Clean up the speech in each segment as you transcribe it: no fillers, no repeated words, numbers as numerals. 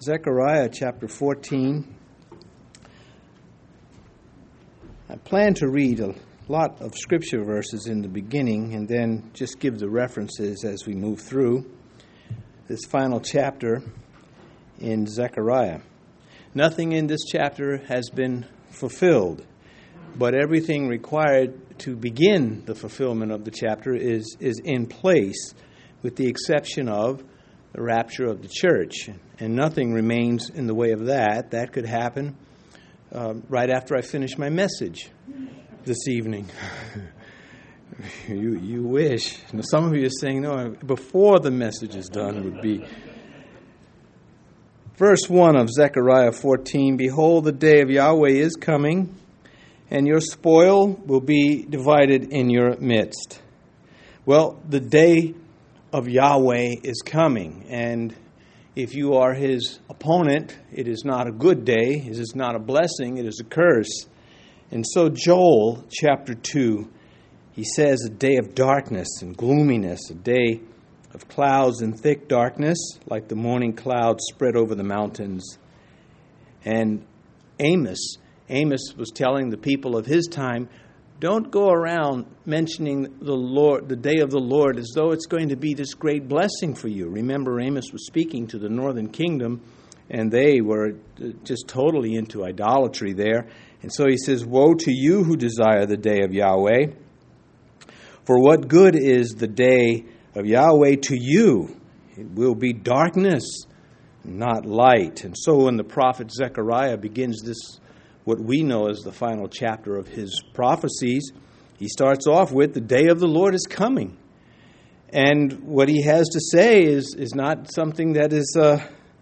Zechariah chapter 14. I plan to read a lot of scripture verses in the beginning and then just give the references as we move through this final chapter in Zechariah. Nothing in this chapter has been fulfilled, but everything required to begin the fulfillment of the chapter is in place, with the exception of the rapture of the church. And nothing remains in the way of that. That could happen right after I finish my message this evening. You wish. Now, some of you are saying, no, before the message is done would be. Verse 1 of Zechariah 14, "Behold, the day of Yahweh is coming, and your spoil will be divided in your midst." Well, the day of Yahweh is coming, and if you are his opponent, it is not a good day, it is not a blessing, it is a curse. And so Joel chapter 2, he says a day of darkness and gloominess, a day of clouds and thick darkness, like the morning clouds spread over the mountains. And Amos was telling the people of his time, don't go around mentioning the day of the Lord as though it's going to be this great blessing for you. Remember, Amos was speaking to the northern kingdom, and they were just totally into idolatry there. And so he says, "Woe to you who desire the day of Yahweh. For what good is the day of Yahweh to you? It will be darkness, not light." And so when the prophet Zechariah begins this, what we know as the final chapter of his prophecies, he starts off with, the day of the Lord is coming. And what he has to say is not something that is a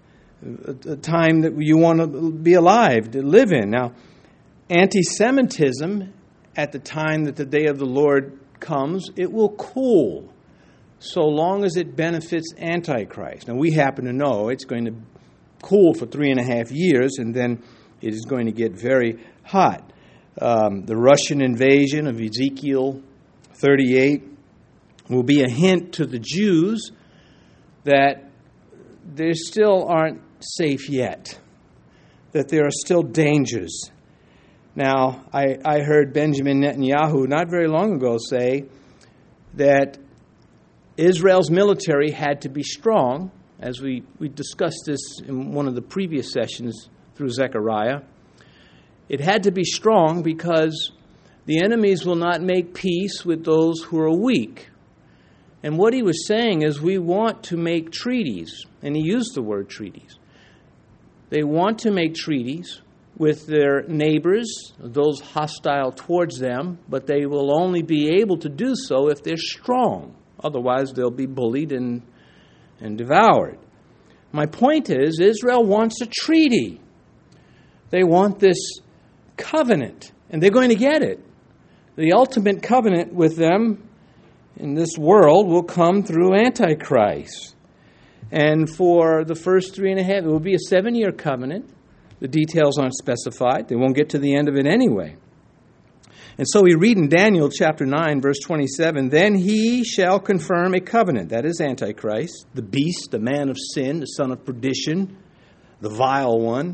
time that you want to be alive, to live in. Now, anti-Semitism, at the time that the day of the Lord comes, it will cool, so long as it benefits Antichrist. Now, we happen to know it's going to cool for 3.5 years, and then it is going to get very hot. The Russian invasion of Ezekiel 38 will be a hint to the Jews that they still aren't safe yet, that there are still dangers. Now, I heard Benjamin Netanyahu not very long ago say that Israel's military had to be strong, as we discussed this in one of the previous sessions through Zechariah. It had to be strong because the enemies will not make peace with those who are weak. And what he was saying is, we want to make treaties, and he used the word treaties. They want to make treaties with their neighbors, those hostile towards them, but they will only be able to do so if they're strong. Otherwise, they'll be bullied and devoured. My point is, Israel wants a treaty. They want this covenant, and they're going to get it. The ultimate covenant with them in this world will come through Antichrist. And for the first 3.5, it will be a 7-year covenant. The details aren't specified. They won't get to the end of it anyway. And so we read in Daniel chapter 9, verse 27, "Then he shall confirm a covenant," that is Antichrist, the beast, the man of sin, the son of perdition, the vile one.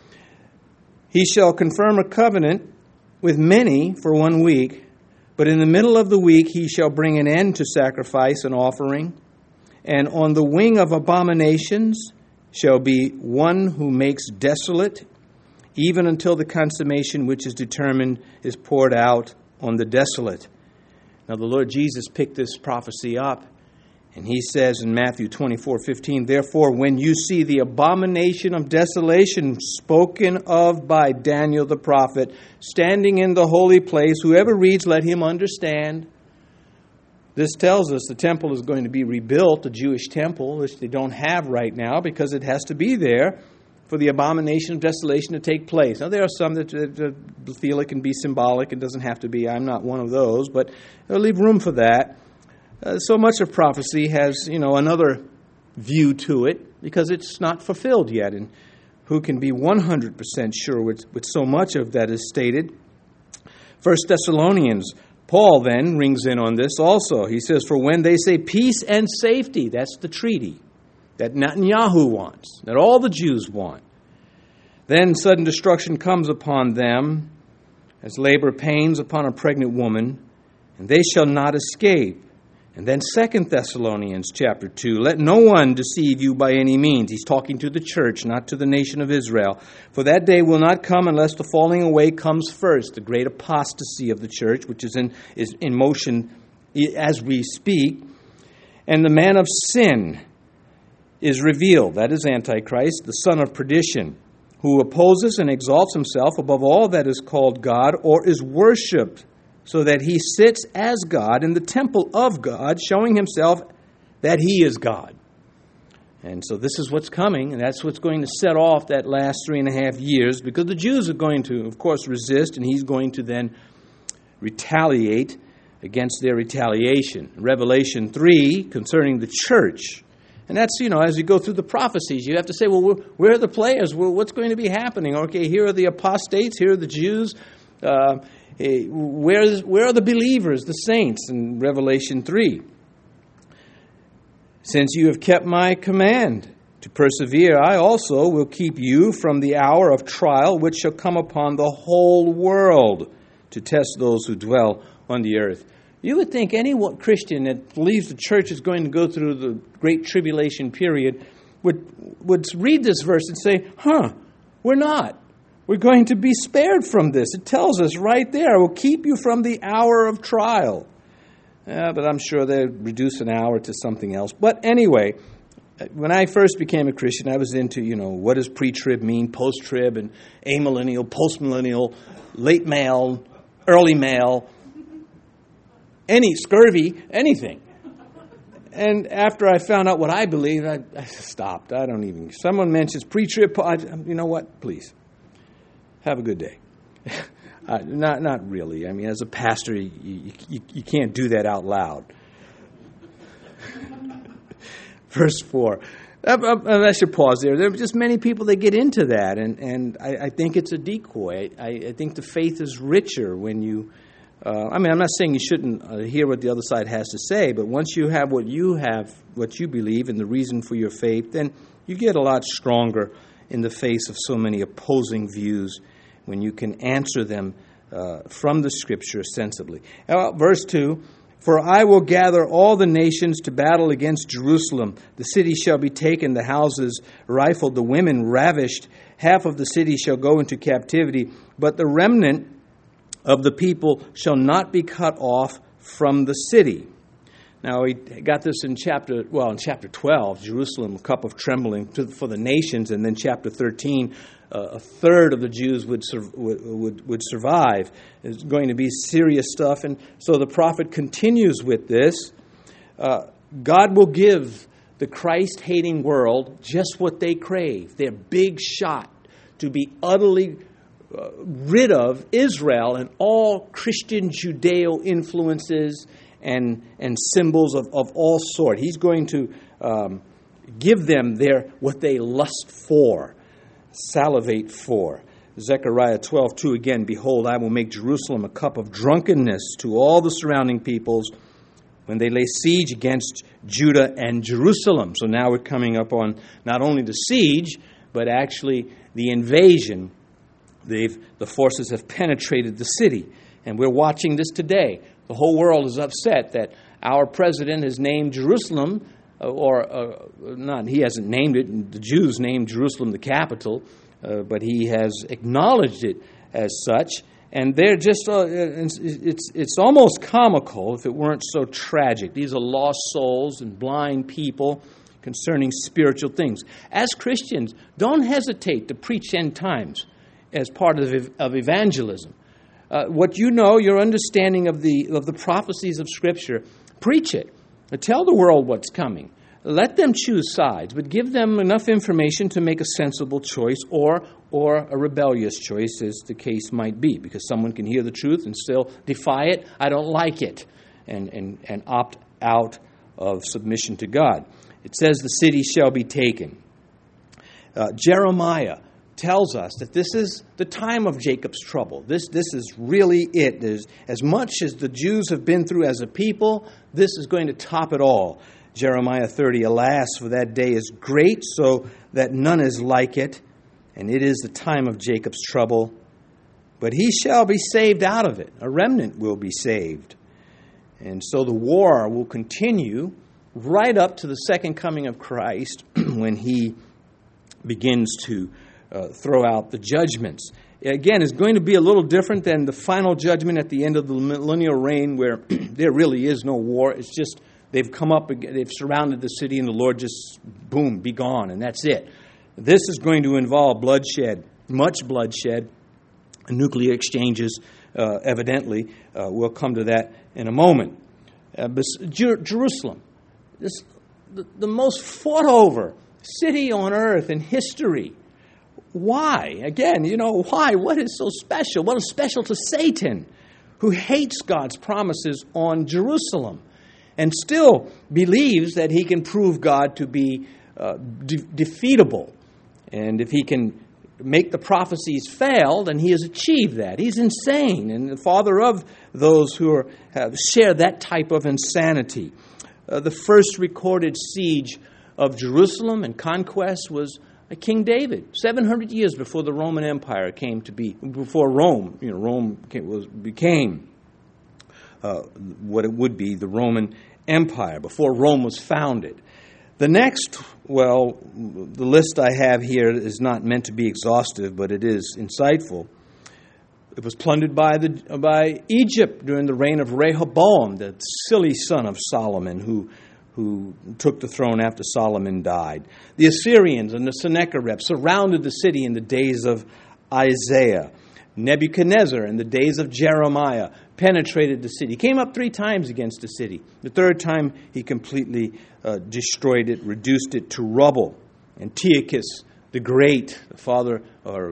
"He shall confirm a covenant with many for 1 week, but in the middle of the week he shall bring an end to sacrifice and offering, and on the wing of abominations shall be one who makes desolate, even until the consummation which is determined is poured out on the desolate." Now the Lord Jesus picked this prophecy up, and he says in Matthew 24:15, "Therefore, when you see the abomination of desolation spoken of by Daniel the prophet, standing in the holy place, whoever reads, let him understand." This tells us the temple is going to be rebuilt, the Jewish temple, which they don't have right now because it has to be there for the abomination of desolation to take place. Now, there are some that feel it can be symbolic. It doesn't have to be. I'm not one of those, but I'll leave room for that. So much of prophecy has, another view to it because it's not fulfilled yet. And who can be 100% sure with so much of that is stated? 1 Thessalonians Paul then rings in on this also. He says, for when they say peace and safety, that's the treaty. that Netanyahu wants, that all the Jews want. Then sudden destruction comes upon them as labor pains upon a pregnant woman, and they shall not escape. And then 2 Thessalonians chapter 2, let no one deceive you by any means. He's talking to the church, not to the nation of Israel. For that day will not come unless the falling away comes first, the great apostasy of the church, which is in motion as we speak. And the man of sin is revealed, that is Antichrist, the son of perdition, who opposes and exalts himself above all that is called God or is worshipped, so that he sits as God in the temple of God, showing himself that he is God. And so this is what's coming, and that's what's going to set off that last 3.5 years, because the Jews are going to, of course, resist, and he's going to then retaliate against their retaliation. Revelation 3, concerning the church. And that's, as you go through the prophecies, you have to say, well, where are the players? Well, what's going to be happening? Okay, here are the apostates, here are the Jews. Where are the believers, the saints, in Revelation 3? Since you have kept my command to persevere, I also will keep you from the hour of trial which shall come upon the whole world to test those who dwell on the earth. You would think any Christian that believes the church is going to go through the great tribulation period would read this verse and say, we're not. We're going to be spared from this. It tells us right there, I will keep you from the hour of trial. But I'm sure they'll reduce an hour to something else. But anyway, when I first became a Christian, I was into, what does pre-trib mean, post-trib, and amillennial, postmillennial, late mail, early mail, any scurvy, anything. And after I found out what I believed, I stopped. Someone mentions pre-trib, you know what, please. Have a good day. Not really. I mean, as a pastor, you can't do that out loud. Verse 4. I should pause there. There are just many people that get into that, and I think it's a decoy. I think the faith is richer when you... I'm not saying you shouldn't hear what the other side has to say, but once you have, what you believe, and the reason for your faith, then you get a lot stronger in the face of so many opposing views when you can answer them from the Scripture sensibly. Verse 2, for I will gather all the nations to battle against Jerusalem. The city shall be taken, the houses rifled, the women ravished. Half of the city shall go into captivity, but the remnant of the people shall not be cut off from the city. Now, we got this in chapter 12, Jerusalem, a cup of trembling for the nations, and then chapter 13, a third of the Jews would survive. It's going to be serious stuff, and so the prophet continues with this. God will give the Christ-hating world just what they crave. Their big shot to be utterly rid of Israel and all Christian Judeo influences and symbols of all sort. He's going to give them what they lust for, salivate for. Zechariah 12:2 again, behold, I will make Jerusalem a cup of drunkenness to all the surrounding peoples when they lay siege against Judah and Jerusalem. So now we're coming up on not only the siege, but actually the invasion. The forces have penetrated the city, and we're watching this today. The whole world is upset that our president has named Jerusalem, he hasn't named it. The Jews named Jerusalem the capital, but he has acknowledged it as such. And they're just, it's almost comical if it weren't so tragic. These are lost souls and blind people concerning spiritual things. As Christians, don't hesitate to preach end times as part of evangelism. What you know, your understanding of the prophecies of Scripture, preach it. Tell the world what's coming. Let them choose sides, but give them enough information to make a sensible choice or a rebellious choice, as the case might be, because someone can hear the truth and still defy it. I don't like it, and opt out of submission to God. It says the city shall be taken. Jeremiah tells us that this is the time of Jacob's trouble. This is really it. There's, as much as the Jews have been through as a people, this is going to top it all. Jeremiah 30, alas, for that day is great, so that none is like it, and it is the time of Jacob's trouble. But he shall be saved out of it. A remnant will be saved. And so the war will continue right up to the second coming of Christ when he begins to throw out the judgments. Again, it's going to be a little different than the final judgment at the end of the millennial reign, where there really is no war. It's just they've come up, they've surrounded the city, and the Lord just, boom, be gone, and that's it. This is going to involve bloodshed, much bloodshed, nuclear exchanges, evidently. We'll come to that in a moment. Jerusalem, the most fought over city on earth in history. Why? Again, why? What is so special? What is special to Satan, who hates God's promises on Jerusalem and still believes that he can prove God to be defeatable? And if he can make the prophecies fail, then he has achieved that. He's insane, and the father of those who share that type of insanity. The first recorded siege of Jerusalem and conquest was King David, 700 years before the Roman Empire came to be, before Rome, became what it would be, the Roman Empire, before Rome was founded. The next, the list I have here is not meant to be exhaustive, but it is insightful. It was plundered by Egypt during the reign of Rehoboam, the silly son of Solomon, who took the throne after Solomon died. The Assyrians and the Sennacherib surrounded the city in the days of Isaiah. Nebuchadnezzar in the days of Jeremiah penetrated the city. Came up 3 times against the city. The third time he completely destroyed it, reduced it to rubble. Antiochus the Great, the father,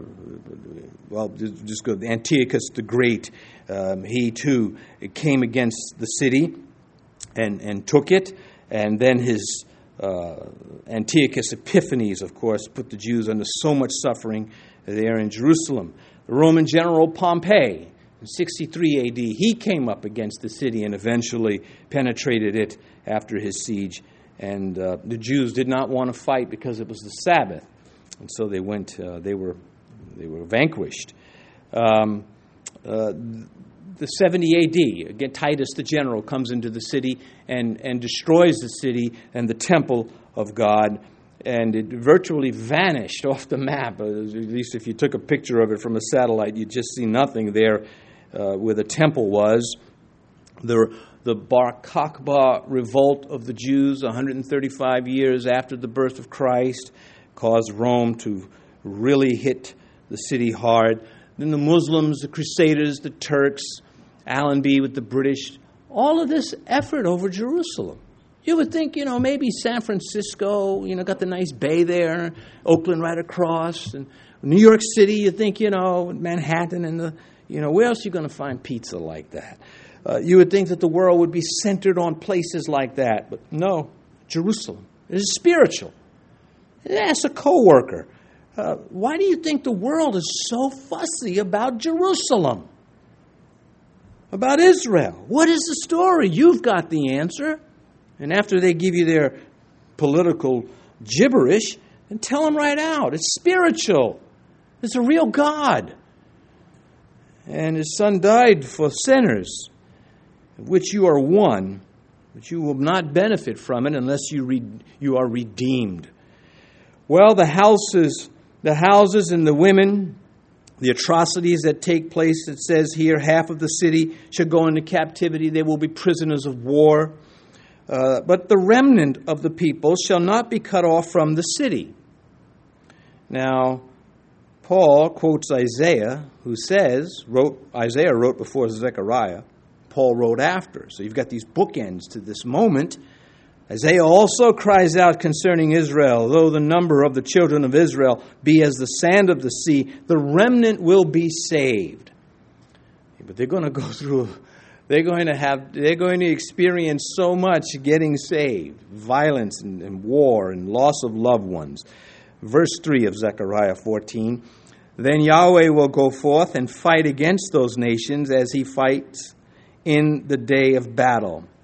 Antiochus the Great, he too came against the city and took it. And then his Antiochus Epiphanes, of course, put the Jews under so much suffering there in Jerusalem. The Roman general Pompey, in 63 AD, he came up against the city and eventually penetrated it after his siege. And the Jews did not want to fight because it was the Sabbath, and so they went. They were vanquished. The 70 A.D., again, Titus the general comes into the city and destroys the city and the temple of God, and it virtually vanished off the map. At least if you took a picture of it from a satellite, you'd just see nothing there where the temple was. The Bar Kokhba revolt of the Jews 135 years after the birth of Christ caused Rome to really hit the city hard. Then the Muslims, the Crusaders, the Turks, Allenby with the British, all of this effort over Jerusalem. You would think, maybe San Francisco, got the nice bay there, Oakland right across, and New York City, you think, Manhattan and where else are you going to find pizza like that? You would think that the world would be centered on places like that, but no, Jerusalem. It is spiritual. Ask a coworker, why do you think the world is so fussy about Jerusalem? About Israel? What is the story? You've got the answer. And after they give you their political gibberish, then tell them right out. It's spiritual. It's a real God. And his son died for sinners, of which you are one, but you will not benefit from it unless you are redeemed. Well, the houses and the women, the atrocities that take place, it says here, half of the city shall go into captivity. They will be prisoners of war. But the remnant of the people shall not be cut off from the city. Now, Paul quotes Isaiah, who Isaiah wrote before Zechariah. Paul wrote after. So you've got these bookends to this moment. Isaiah also cries out concerning Israel, though the number of the children of Israel be as the sand of the sea, the remnant will be saved. But they're going to go through, they're going to experience so much getting saved, violence and war and loss of loved ones. Verse 3 of Zechariah 14, then Yahweh will go forth and fight against those nations as he fights in the day of battle.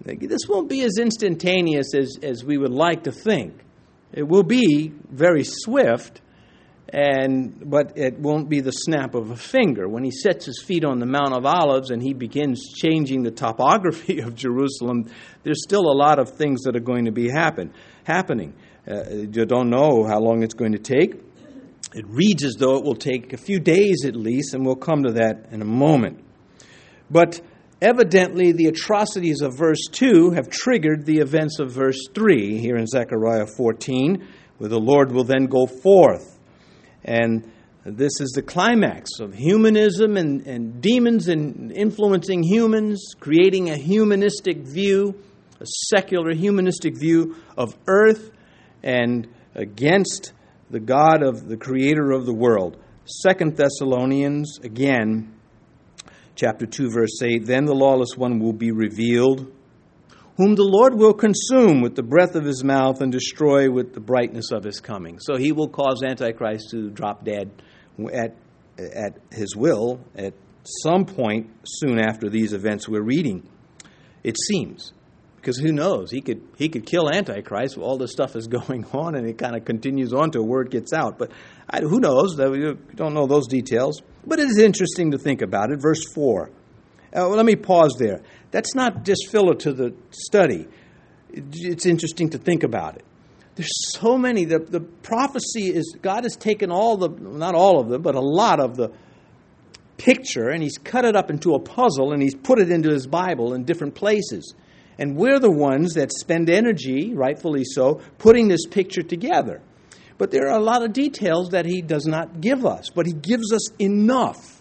This won't be as instantaneous as we would like to think. It will be very swift, but it won't be the snap of a finger. When he sets his feet on the Mount of Olives and he begins changing the topography of Jerusalem, there's still a lot of things that are going to be happening. You don't know how long it's going to take. It reads as though it will take a few days at least, and we'll come to that in a moment. But evidently, the atrocities of verse 2 have triggered the events of verse 3 here in Zechariah 14, where the Lord will then go forth. And this is the climax of humanism and demons and influencing humans, creating a humanistic view, a secular humanistic view of earth, and against the God of the creator of the world. 2 Thessalonians, again, chapter 2, verse 8, then the lawless one will be revealed, whom the Lord will consume with the breath of his mouth and destroy with the brightness of his coming. So he will cause Antichrist to drop dead at his will at some point soon after these events we're reading, it seems. Because who knows? He could kill Antichrist while all this stuff is going on, and it kind of continues on till word gets out. But who knows? We don't know those details. But it is interesting to think about it. Verse 4. Let me pause there. That's not just filler to the study. It's interesting to think about it. There's so many. The prophecy is, God has taken not all of them, but a lot of the picture, and he's cut it up into a puzzle, and he's put it into his Bible in different places. And we're the ones that spend energy, rightfully so, putting this picture together. But there are a lot of details that he does not give us. But he gives us enough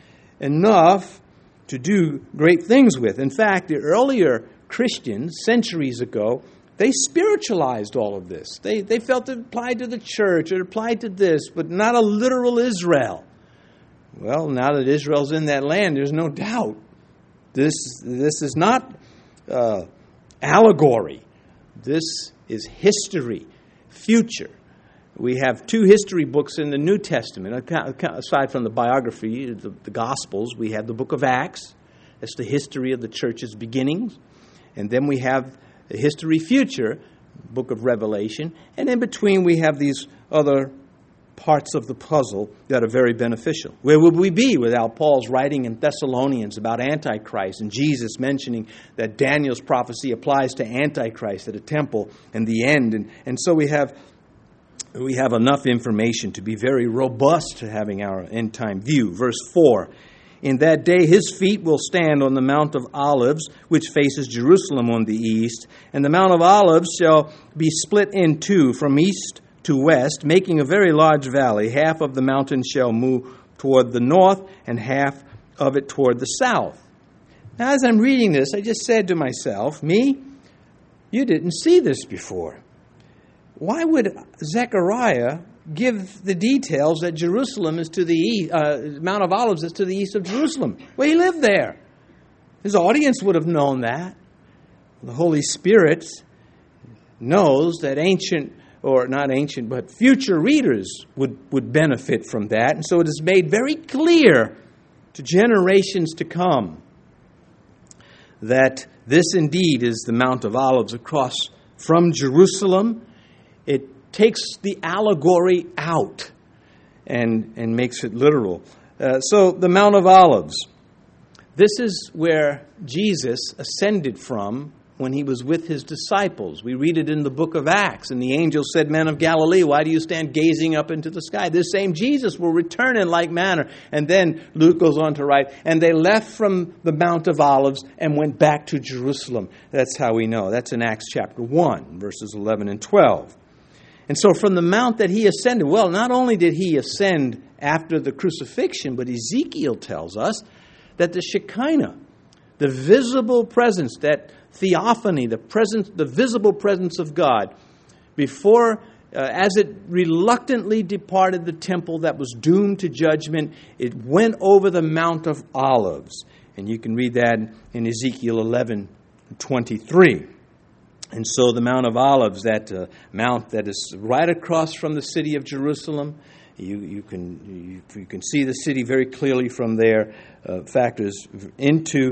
to do great things with. In fact, the earlier Christians, centuries ago, they spiritualized all of this. They felt it applied to the church, it applied to this, but not a literal Israel. Well, now that Israel's in that land, there's no doubt. This is not allegory. This is history, future. We have 2 history books in the New Testament. Aside from the biography, the Gospels, we have the book of Acts. That's the history of the church's beginnings. And then we have the history future, book of Revelation. And in between, we have these other parts of the puzzle that are very beneficial. Where would we be without Paul's writing in Thessalonians about Antichrist and Jesus mentioning that Daniel's prophecy applies to Antichrist at a temple and the end? And so we have enough information to be very robust to having our end time view. Verse 4, in that day his feet will stand on the Mount of Olives, which faces Jerusalem on the east, and the Mount of Olives shall be split in two from east to west, making a very large valley. Half of the mountain shall move toward the north, and half of it toward the south. Now, as I'm reading this, I just said to myself, you didn't see this before. Why would Zechariah give the details that Jerusalem is to the east, Mount of Olives is to the east of Jerusalem? Well, he lived there. His audience would have known that. The Holy Spirit knows that future readers would benefit from that. And so it is made very clear to generations to come that this indeed is the Mount of Olives across from Jerusalem. It takes the allegory out and makes it literal. So the Mount of Olives, this is where Jesus ascended from when he was with his disciples. We read it in the book of Acts. And the angel said, Men of Galilee, why do you stand gazing up into the sky? This same Jesus will return in like manner. And then Luke goes on to write, and they left from the Mount of Olives and went back to Jerusalem. That's how we know. That's in Acts chapter 1, verses 11 and 12. And so from the mount that he ascended, well, not only did he ascend after the crucifixion, but Ezekiel tells us that the Shekinah, the visible presence, that theophany, the visible presence of God, before, as it reluctantly departed the temple that was doomed to judgment, it went over the Mount of Olives. And you can read that in Ezekiel 11:23. And so the Mount of Olives, that mount that is right across from the city of Jerusalem, you can see the city very clearly from there, factors into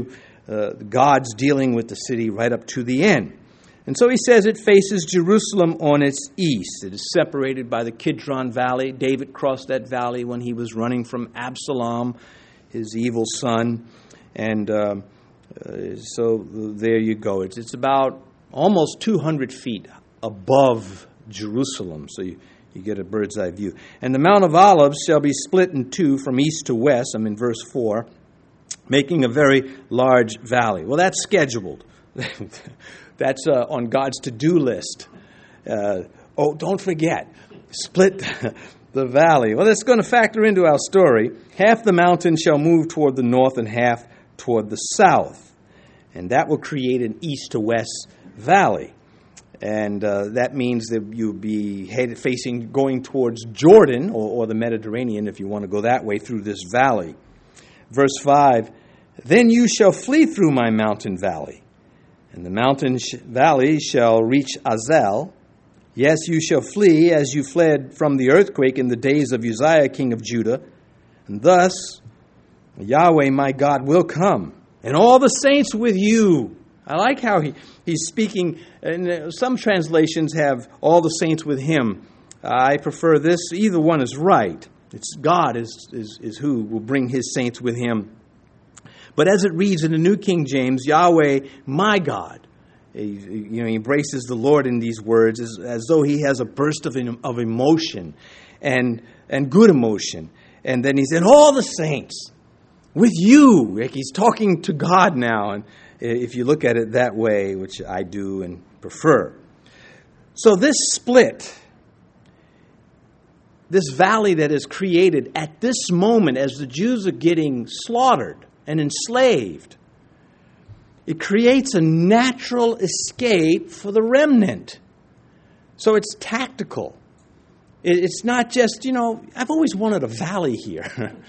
God's dealing with the city right up to the end. And so he says it faces Jerusalem on its east. It is separated by the Kidron Valley. David crossed that valley when he was running from Absalom, his evil son. And so there you go. It's about almost 200 feet above Jerusalem. So you get a bird's eye view. And the Mount of Olives shall be split in two from east to west. I'm in verse 4. Making a very large valley. Well, that's scheduled. That's on God's to-do list. Don't forget, split the valley. Well, that's going to factor into our story. Half the mountain shall move toward the north and half toward the south. And that will create an east to west valley. And that means that you'll be going towards Jordan or the Mediterranean, if you want to go that way, through this valley. Verse 5, then you shall flee through my mountain valley, and the mountain valley shall reach Azel. Yes, you shall flee as you fled from the earthquake in the days of Uzziah, king of Judah. And thus, Yahweh my God will come, and all the saints with you. I like how he's speaking, and some translations have all the saints with him. I prefer this. Either one is right. It's God is who will bring his saints with him. But as it reads in the New King James, Yahweh, my God, he embraces the Lord in these words as though he has a burst of emotion and good emotion. And then he said, all the saints with you. Like he's talking to God now. And if you look at it that way, which I do and prefer. So this split, this valley that is created at this moment as the Jews are getting slaughtered and enslaved, it creates a natural escape for the remnant. So it's tactical. It's not just, I've always wanted a valley here.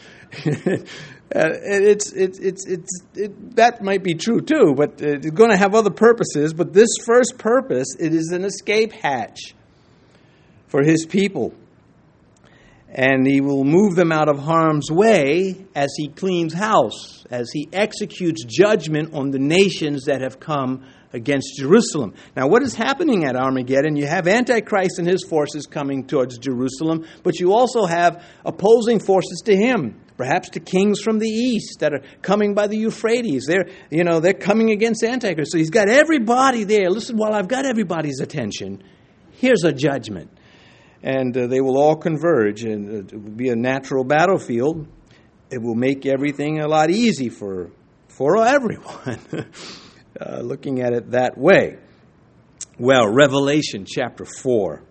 That might be true too, but it's going to have other purposes. But this first purpose, it is an escape hatch for his people. And he will move them out of harm's way as he cleans house, as he executes judgment on the nations that have come against Jerusalem. Now, what is happening at Armageddon? You have Antichrist and his forces coming towards Jerusalem, but you also have opposing forces to him. Perhaps the kings from the east that are coming by the Euphrates. They're coming against Antichrist. So he's got everybody there. Listen, while I've got everybody's attention, here's a judgment. And they will all converge, and it will be a natural battlefield. It will make everything a lot easy for everyone, looking at it that way. Well, Revelation chapter 4.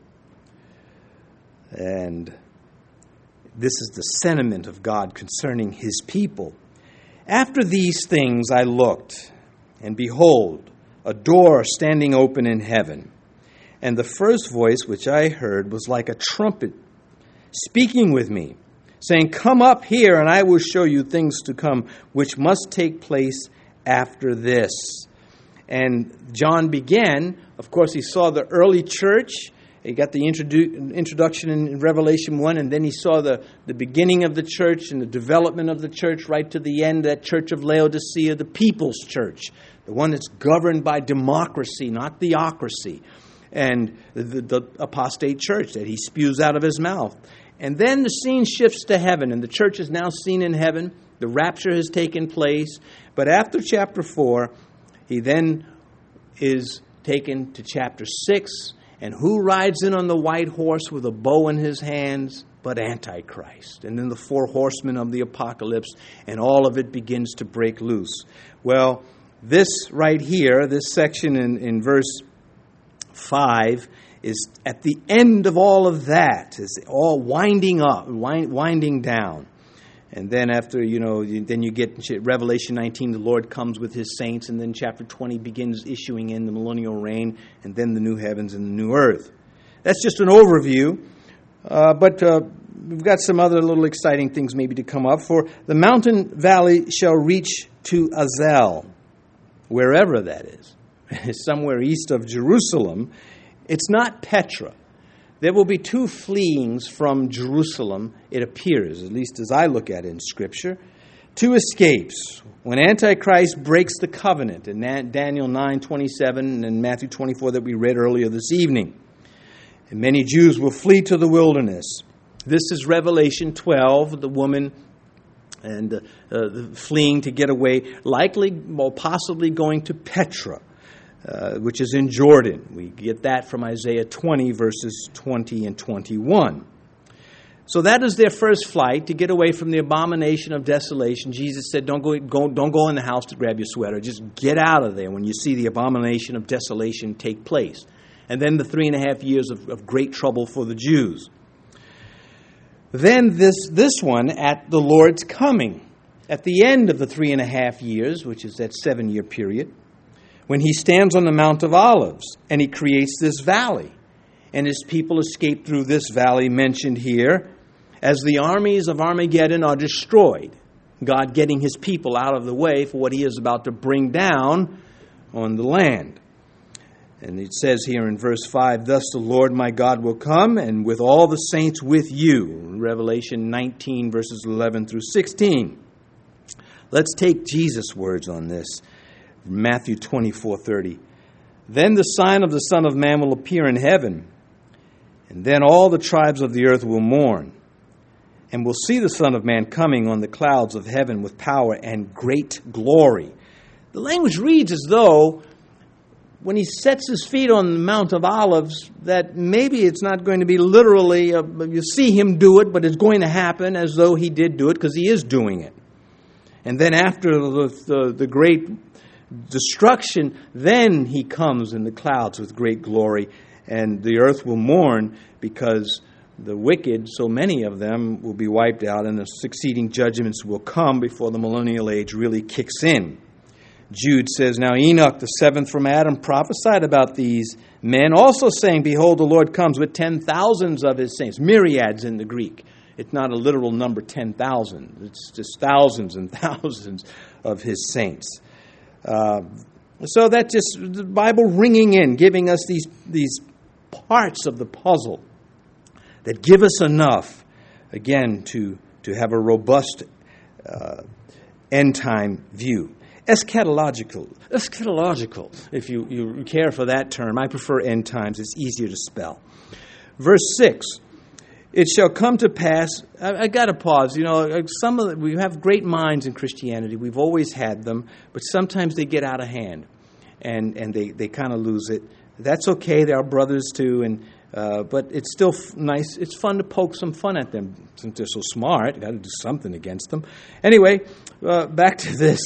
And this is the sentiment of God concerning his people. After these things I looked, and behold, a door standing open in heaven. And the first voice which I heard was like a trumpet speaking with me, saying, come up here, and I will show you things to come, which must take place after this. And John began, of course, he saw the early church. He got the introduction in Revelation 1, and then he saw the beginning of the church and the development of the church right to the end, that church of Laodicea, the people's church, the one that's governed by democracy, not theocracy, and the apostate church that he spews out of his mouth. And then the scene shifts to heaven, and the church is now seen in heaven. The rapture has taken place. But after chapter 4, he then is taken to chapter 6, and who rides in on the white horse with a bow in his hands but Antichrist? And then the four horsemen of the apocalypse, and all of it begins to break loose. Well, this right here, this section in verse 5, is at the end of all of that. It's all winding up, winding down. And then after, then you get Revelation 19, the Lord comes with his saints, and then chapter 20 begins issuing in the millennial reign, and then the new heavens and the new earth. That's just an overview, but we've got some other little exciting things maybe to come up. For the mountain valley shall reach to Azel, wherever that is, somewhere east of Jerusalem. It's not Petra. There will be two fleeings from Jerusalem, it appears, at least as I look at it in Scripture. Two escapes. When Antichrist breaks the covenant in Daniel 9:27 and Matthew 24 that we read earlier this evening, and many Jews will flee to the wilderness. This is Revelation 12, the woman and fleeing to get away, likely or possibly going to Petra, which is in Jordan. We get that from Isaiah 20, verses 20 and 21. So that is their first flight, to get away from the abomination of desolation. Jesus said, don't go in the house to grab your sweater. Just get out of there when you see the abomination of desolation take place. And then the 3.5 years of great trouble for the Jews. Then this one at the Lord's coming, at the end of the 3.5 years, which is that 7-year period, when he stands on the Mount of Olives and he creates this valley. And his people escape through this valley mentioned here as the armies of Armageddon are destroyed. God getting his people out of the way for what he is about to bring down on the land. And it says here in verse 5, thus the Lord my God will come, and with all the saints with you. Revelation 19, verses 11 through 16. Let's take Jesus' words on this. Matthew 24:30. Then the sign of the Son of Man will appear in heaven, and then all the tribes of the earth will mourn, and will see the Son of Man coming on the clouds of heaven with power and great glory. The language reads as though when he sets his feet on the Mount of Olives, that maybe it's not going to be literally, you see him do it, but it's going to happen as though he did do it, because he is doing it. And then after the great destruction, then he comes in the clouds with great glory, and the earth will mourn because the wicked, so many of them, will be wiped out, and the succeeding judgments will come before the millennial age really kicks in. Jude says, now Enoch, the seventh from Adam, prophesied about these men, also saying, behold, the Lord comes with 10,000s of his saints. Myriads in the Greek. It's not a literal number 10,000. It's just thousands and thousands of his saints. So that's just the Bible ringing in, giving us these parts of the puzzle that give us enough, again, to have a robust end-time view. Eschatological, if you care for that term. I prefer end times. It's easier to spell. Verse 6, it shall come to pass. I got to pause. We have great minds in Christianity. We've always had them, but sometimes they get out of hand, and they kind of lose it. That's okay. They're our brothers too, but it's still nice. It's fun to poke some fun at them since they're so smart. Got to do something against them. Anyway, back to this.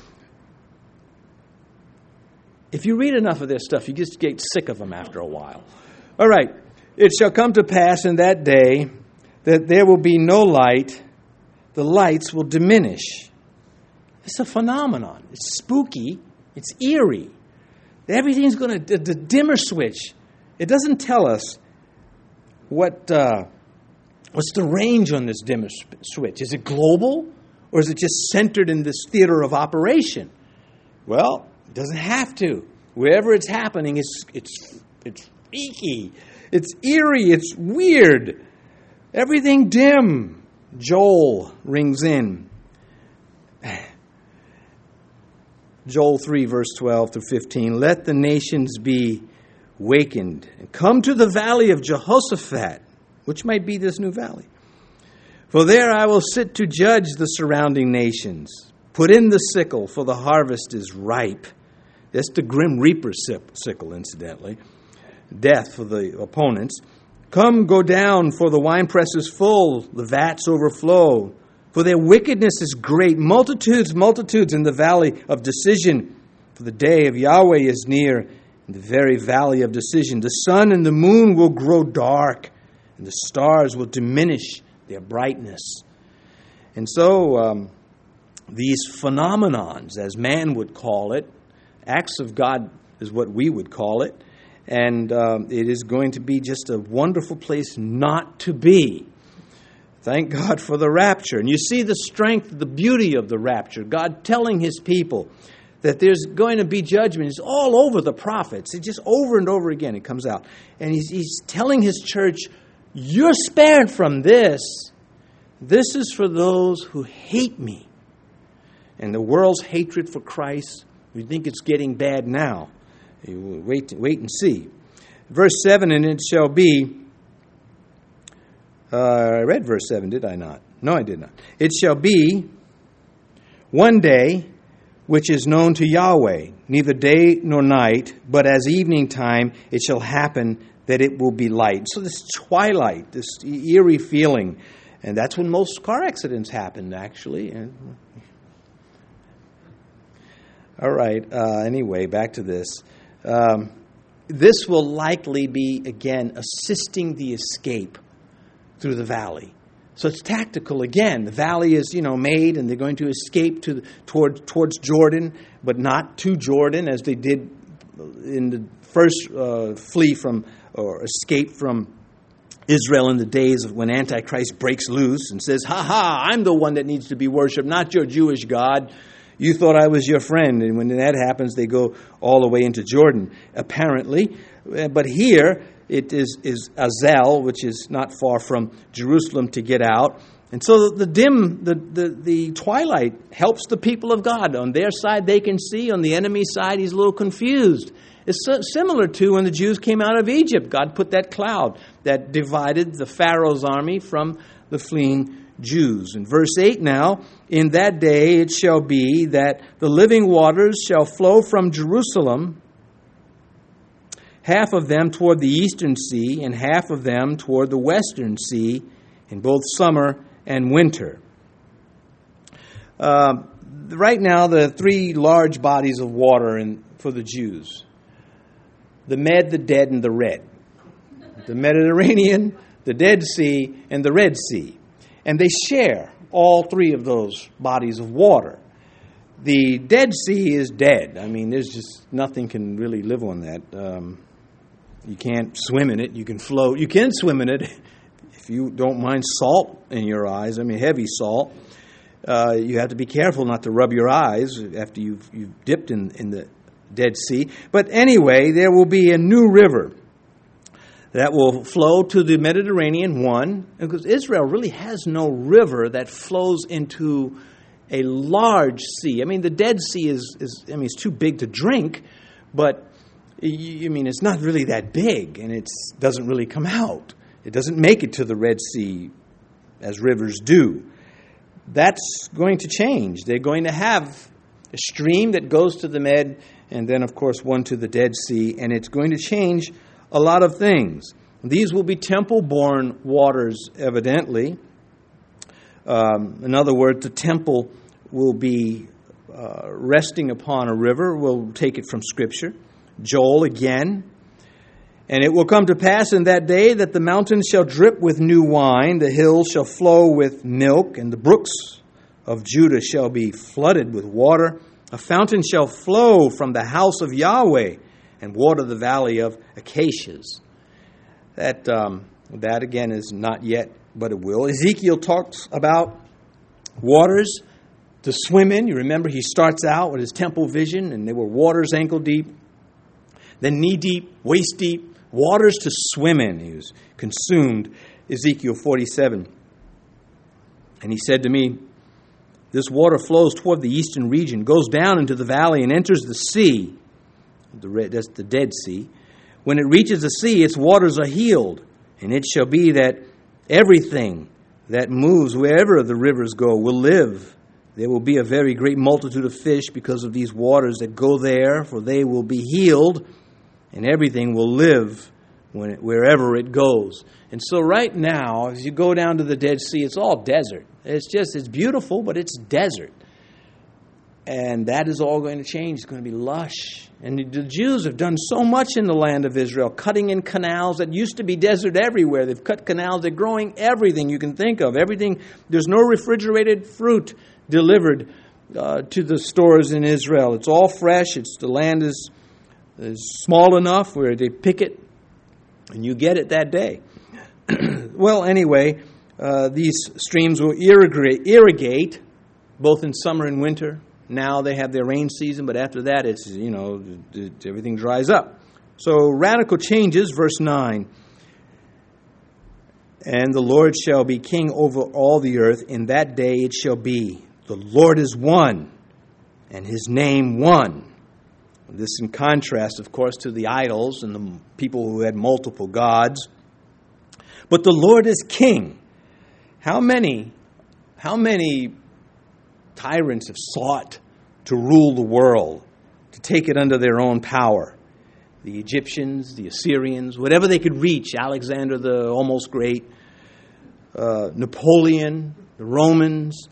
If you read enough of their stuff, you just get sick of them after a while. All right. It shall come to pass in that day that there will be no light. The lights will diminish. It's a phenomenon. It's spooky. It's eerie. Everything's going to, the dimmer switch. It doesn't tell us what's the range on this dimmer switch. Is it global, or is it just centered in this theater of operation? Well, it doesn't have to. Wherever it's happening, it's freaky. It's eerie. It's weird. Everything dim. Joel rings in. Joel 3, verse 12 to 15. Let the nations be wakened and come to the valley of Jehoshaphat, which might be this new valley. For there I will sit to judge the surrounding nations. Put in the sickle, for the harvest is ripe. That's the grim reaper sickle, incidentally. Death for the opponents. Come, go down, for the winepress is full, the vats overflow. For their wickedness is great, multitudes in the valley of decision. For the day of Yahweh is near, in the very valley of decision. The sun and the moon will grow dark, and the stars will diminish their brightness. And so, these phenomenons, as man would call it, acts of God is what we would call it, and it is going to be just a wonderful place not to be. Thank God for the rapture. And you see the strength, the beauty of the rapture. God telling his people that there's going to be judgment. It's all over the prophets. It's just over and over again it comes out. And he's telling his church, you're spared from this. This is for those who hate me. And the world's hatred for Christ, we think it's getting bad now. You wait and see. Verse 7, and it shall be, I read verse 7, did I not? No, I did not. It shall be one day which is known to Yahweh, neither day nor night, but as evening time it shall happen that it will be light. So this twilight, this eerie feeling, and that's when most car accidents happen, actually. All right, anyway, back to this. This will likely be, again, assisting the escape through the valley. So it's tactical again. The valley is, made, and they're going to escape towards Jordan, but not to Jordan as they did in the first flee from or escape from Israel in the days of when Antichrist breaks loose and says, "Ha ha! I'm the one that needs to be worshipped, not your Jewish God. You thought I was your friend." And when that happens, they go all the way into Jordan, apparently. But here, it is Azel, which is not far from Jerusalem, to get out. And so the twilight helps the people of God. On their side, they can see. On the enemy's side, he's a little confused. It's similar to when the Jews came out of Egypt. God put that cloud that divided the Pharaoh's army from the fleeing Jews. In verse 8 now, in that day it shall be that the living waters shall flow from Jerusalem, half of them toward the eastern sea, and half of them toward the western sea, in both summer and winter. Right now, there are three large bodies of water for the Jews: the Med, the Dead, and the Red. The Mediterranean, the Dead Sea, and the Red Sea. And they share all three of those bodies of water. The Dead Sea is dead. I mean, there's just nothing can really live on that. You can't swim in it. You can float. You can swim in it if you don't mind salt in your eyes. I mean, heavy salt. You have to be careful not to rub your eyes after you've dipped in the Dead Sea. But anyway, there will be a new river that will flow to the Mediterranean, one, because Israel really has no river that flows into a large sea. I mean, the Dead Sea is it's too big to drink, but it's not really that big, and it doesn't really come out. It doesn't make it to the Red Sea as rivers do. That's going to change. They're going to have a stream that goes to the Med, and then, of course, one to the Dead Sea, and it's going to change a lot of things. These will be temple-born waters, evidently. In other words, the temple will be resting upon a river. We'll take it from Scripture. Joel again. And it will come to pass in that day that the mountains shall drip with new wine, the hills shall flow with milk, and the brooks of Judah shall be flooded with water. A fountain shall flow from the house of Yahweh and water the valley of acacias. That again is not yet, but it will. Ezekiel talks about waters to swim in. You remember he starts out with his temple vision, and there were waters ankle deep, then knee deep, waist deep, waters to swim in. He was consumed. Ezekiel 47. And he said to me, this water flows toward the eastern region, goes down into the valley and enters the sea. That's the Dead Sea. When it reaches the sea, its waters are healed. And it shall be that everything that moves wherever the rivers go will live. There will be a very great multitude of fish because of these waters that go there, for they will be healed, and everything will live wherever it goes. And so right now, as you go down to the Dead Sea, it's all desert. It's beautiful, but it's desert. And that is all going to change. It's going to be lush. And the Jews have done so much in the land of Israel, cutting in canals that used to be desert everywhere. They've cut canals. They're growing everything you can think of. Everything. There's no refrigerated fruit delivered to the stores in Israel. It's all fresh. The land is small enough where they pick it, and you get it that day. Well, anyway, these streams will irrigate both in summer and winter. Now they have their rain season, but after that, everything dries up. So radical changes, verse 9. And the Lord shall be king over all the earth. In that day it shall be. The Lord is one. and his name won. This in contrast, of course, to the idols and the people who had multiple gods. But the Lord is king. How many tyrants have sought to rule the world, to take it under their own power? The Egyptians, the Assyrians, whatever they could reach, Alexander the almost great, Napoleon, the Romans,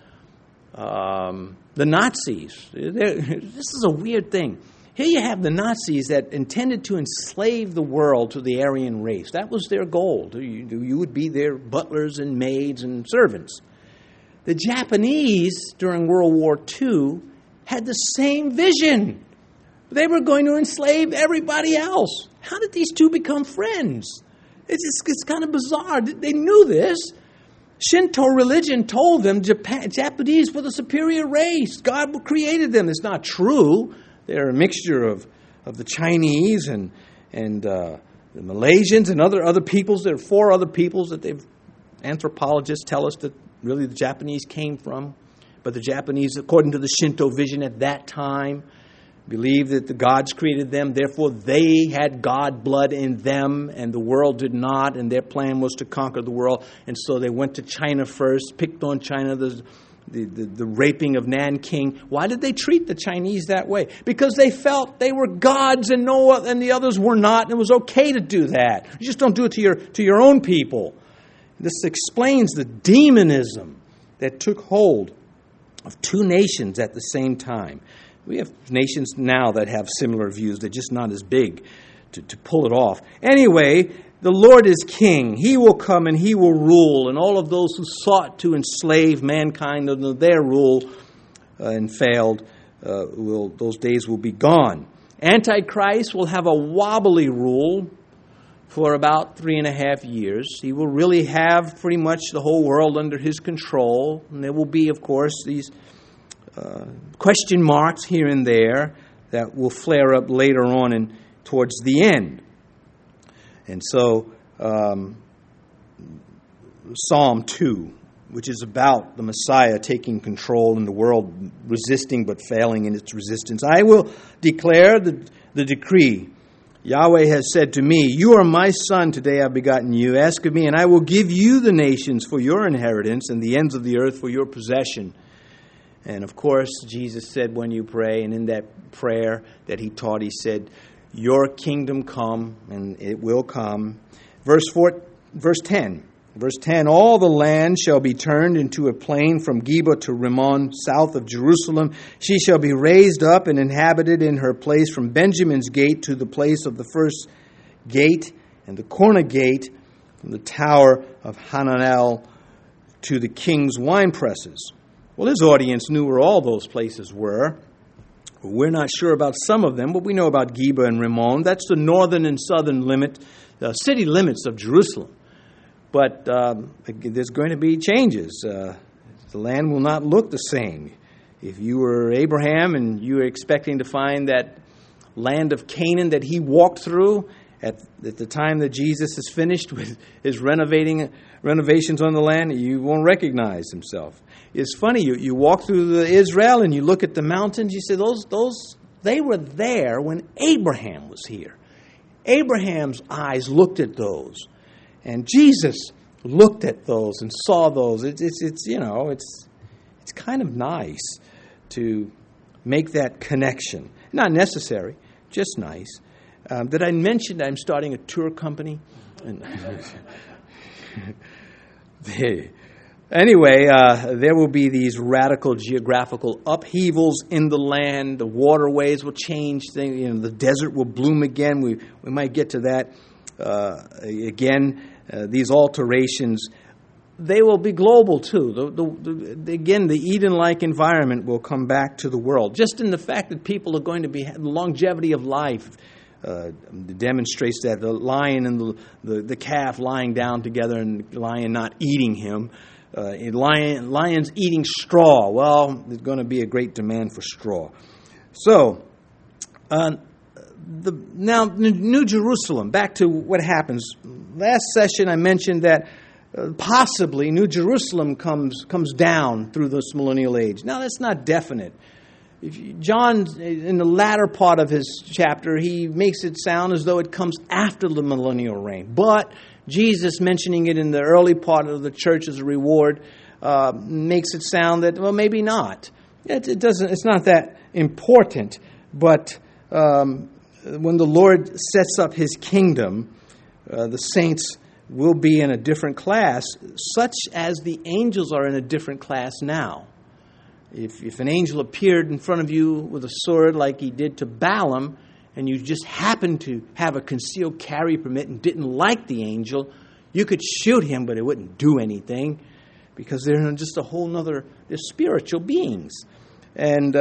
the Nazis. This is a weird thing. Here you have the Nazis that intended to enslave the world to the Aryan race. That was their goal. You would be their butlers and maids and servants. The Japanese, during World War II, had the same vision. They were going to enslave everybody else. How did these two become friends? It's kind of bizarre. They knew this. Shinto religion told them Japanese were the superior race. God created them. It's not true. They're a mixture of the Chinese and the Malaysians and other peoples. There are 4 other peoples that anthropologists tell us that really the Japanese came from. But the Japanese, according to the Shinto vision at that time, believed that the gods created them. Therefore, they had God blood in them, and the world did not. And their plan was to conquer the world. And so they went to China first, picked on China, the raping of Nanking. Why did they treat the Chinese that way? Because they felt they were gods and the others were not, and it was okay to do that. You just don't do it to your own people. This explains the demonism that took hold of 2 nations at the same time. We have nations now that have similar views. They're just not as big to pull it off. Anyway, the Lord is king. He will come and he will rule. And all of those who sought to enslave mankind under their rule and failed, those days will be gone. Antichrist will have a wobbly rule for about 3.5 years. He will really have pretty much the whole world under his control. And there will be, of course, these question marks here and there that will flare up later on and towards the end. And so Psalm 2, which is about the Messiah taking control in the world, resisting but failing in its resistance. I will declare the decree. Yahweh has said to me, you are my son, today I've begotten you. Ask of me, and I will give you the nations for your inheritance and the ends of the earth for your possession. And of course, Jesus said when you pray, and in that prayer that he taught, he said, your kingdom come, and it will come. Verse 10, all the land shall be turned into a plain from Geba to Rimmon, south of Jerusalem. She shall be raised up and inhabited in her place from Benjamin's gate to the place of the first gate, and the corner gate from the tower of Hananel to the king's wine presses. Well, his audience knew where all those places were. We're not sure about some of them, but we know about Geba and Rimmon. That's the northern and southern city limits of Jerusalem. But there's going to be changes. The land will not look the same. If you were Abraham and you were expecting to find that land of Canaan that he walked through at the time that Jesus is finished with his renovations on the land, you won't recognize himself. It's funny, you walk through Israel and you look at the mountains, you say, they were there when Abraham was here. Abraham's eyes looked at those. And Jesus looked at those and saw those. It's kind of nice to make that connection. Not necessary, just nice. Did I mention that I'm starting a tour company? Anyway, there will be these radical geographical upheavals in the land. The waterways will change. The desert will bloom again. We might get to that again. These alterations, they will be global too. Again, the Eden-like environment will come back to the world. Just in the fact that people are going to be the longevity of life demonstrates that. The lion and the calf lying down together, and the lion not eating him. Lions eating straw. Well, there's going to be a great demand for straw. So, now New Jerusalem. Back to what happens. Last session I mentioned that possibly New Jerusalem comes down through this millennial age. Now that's not definite. John, in the latter part of his chapter, he makes it sound as though it comes after the millennial reign. But Jesus, mentioning it in the early part of the church as a reward, makes it sound that, well, maybe not. It doesn't. It's not that important. But when the Lord sets up His kingdom, the saints will be in a different class, such as the angels are in a different class now. If an angel appeared in front of you with a sword like he did to Balaam, and you just happened to have a concealed carry permit and didn't like the angel, you could shoot him, but it wouldn't do anything, because they're just a whole nother, they're spiritual beings. And,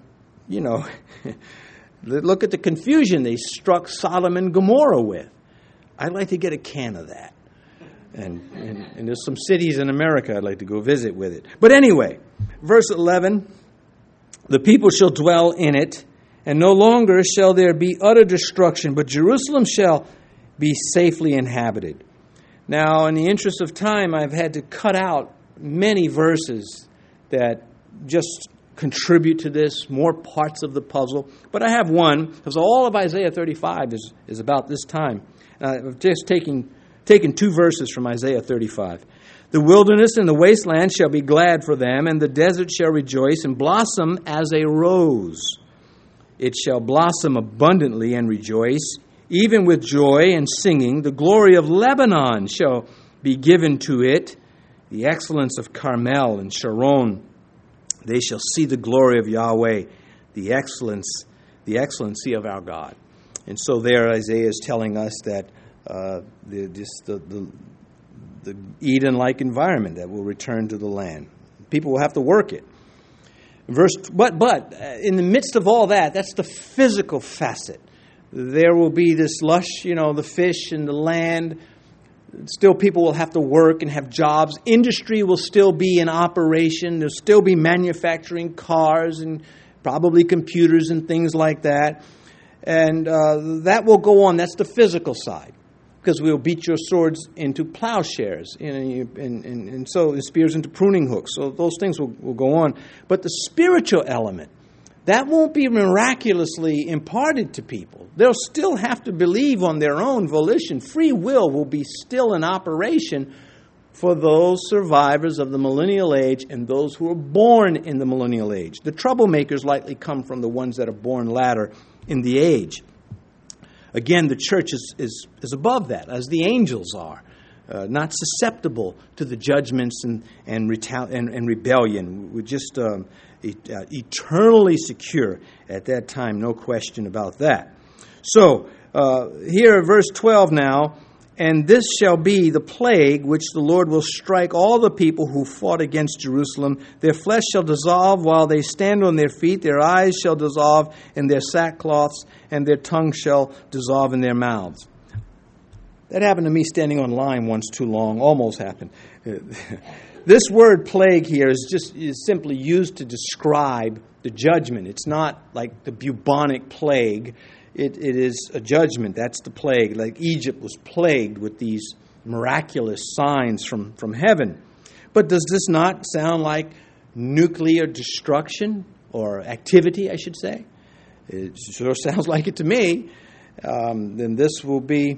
look at the confusion they struck Sodom and Gomorrah with. I'd like to get a can of that. And there's some cities in America I'd like to go visit with it. But anyway, verse 11, the people shall dwell in it, and no longer shall there be utter destruction, but Jerusalem shall be safely inhabited. Now, in the interest of time, I've had to cut out many verses that just contribute to this, more parts of the puzzle. But I have one, because all of Isaiah 35 is about this time. I've just taken two verses from Isaiah 35. The wilderness and the wasteland shall be glad for them, and the desert shall rejoice and blossom as a rose. It shall blossom abundantly and rejoice, even with joy and singing. The glory of Lebanon shall be given to it, the excellence of Carmel and Sharon. They shall see the glory of Yahweh, the excellency of our God. And so there Isaiah is telling us that the Eden-like environment that will return to the land. People will have to work it. But in the midst of all that, that's the physical facet. There will be this lush, the fish and the land. Still, people will have to work and have jobs. Industry will still be in operation. There'll still be manufacturing cars and probably computers and things like that. And that will go on. That's the physical side. Because we'll beat your swords into plowshares and so the spears into pruning hooks. So those things will go on. But the spiritual element, that won't be miraculously imparted to people. They'll still have to believe on their own volition. Free will be still in operation for those survivors of the millennial age and those who are born in the millennial age. The troublemakers likely come from the ones that are born latter in the age. Again, the church is above that, as the angels are, not susceptible to the judgments and rebellion. We're just eternally secure at that time, no question about that. So, here verse 12 now, and this shall be the plague which the Lord will strike all the people who fought against Jerusalem. Their flesh shall dissolve while they stand on their feet. Their eyes shall dissolve in their sackcloths, and their tongue shall dissolve in their mouths. That happened to me standing on line once too long. Almost happened. This word plague here is simply used to describe the judgment. It's not like the bubonic plague. It is a judgment. That's the plague. Like Egypt was plagued with these miraculous signs from heaven. But does this not sound like nuclear destruction or activity, I should say? It sure sounds like it to me. Then this will be,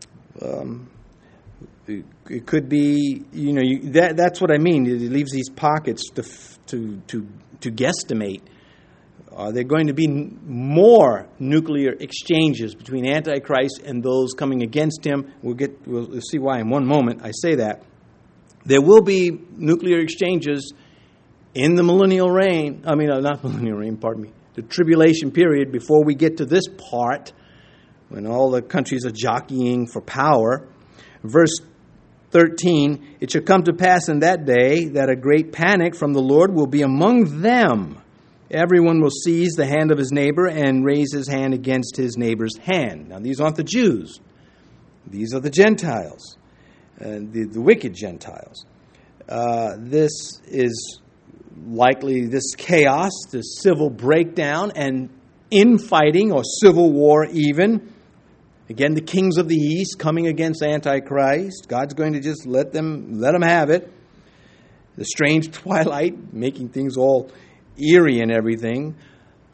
it could be, that's what I mean. It leaves these pockets to guesstimate. Are there going to be more nuclear exchanges between Antichrist and those coming against him? We'll see why in one moment I say that. There will be nuclear exchanges in the millennial reign. Not millennial reign, pardon me. The tribulation period before we get to this part, when all the countries are jockeying for power. Verse 13, it shall come to pass in that day that a great panic from the Lord will be among them. Everyone will seize the hand of his neighbor and raise his hand against his neighbor's hand. Now, these aren't the Jews. These are the Gentiles, the wicked Gentiles. This is likely this chaos, this civil breakdown and infighting or civil war even. Again, the kings of the east coming against Antichrist. God's going to just let them have it. The strange twilight, making things all eerie and everything.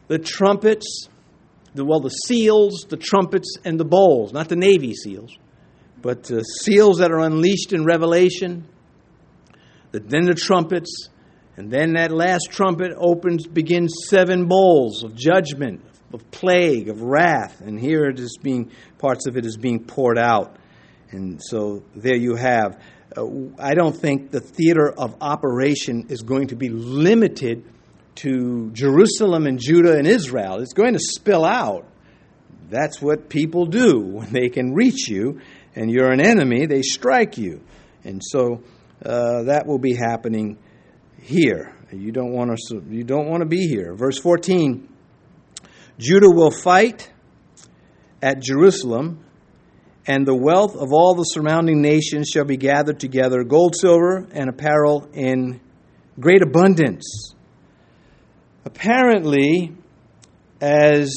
the trumpets, the seals, the trumpets, and the bowls. Not the Navy SEALs, but seals that are unleashed in Revelation. Then the trumpets, and then that last trumpet begins 7 bowls of judgment, of plague, of wrath. And here it is parts of it is being poured out. And so there you have. I don't think the theater of operation is going to be limited to Jerusalem and Judah and Israel. It's going to spill out. That's what people do when they can reach you and you're an enemy, they strike you. And so that will be happening here. You don't want to be here. Verse 14, Judah will fight at Jerusalem, and the wealth of all the surrounding nations shall be gathered together, gold, silver, and apparel in great abundance. Apparently, as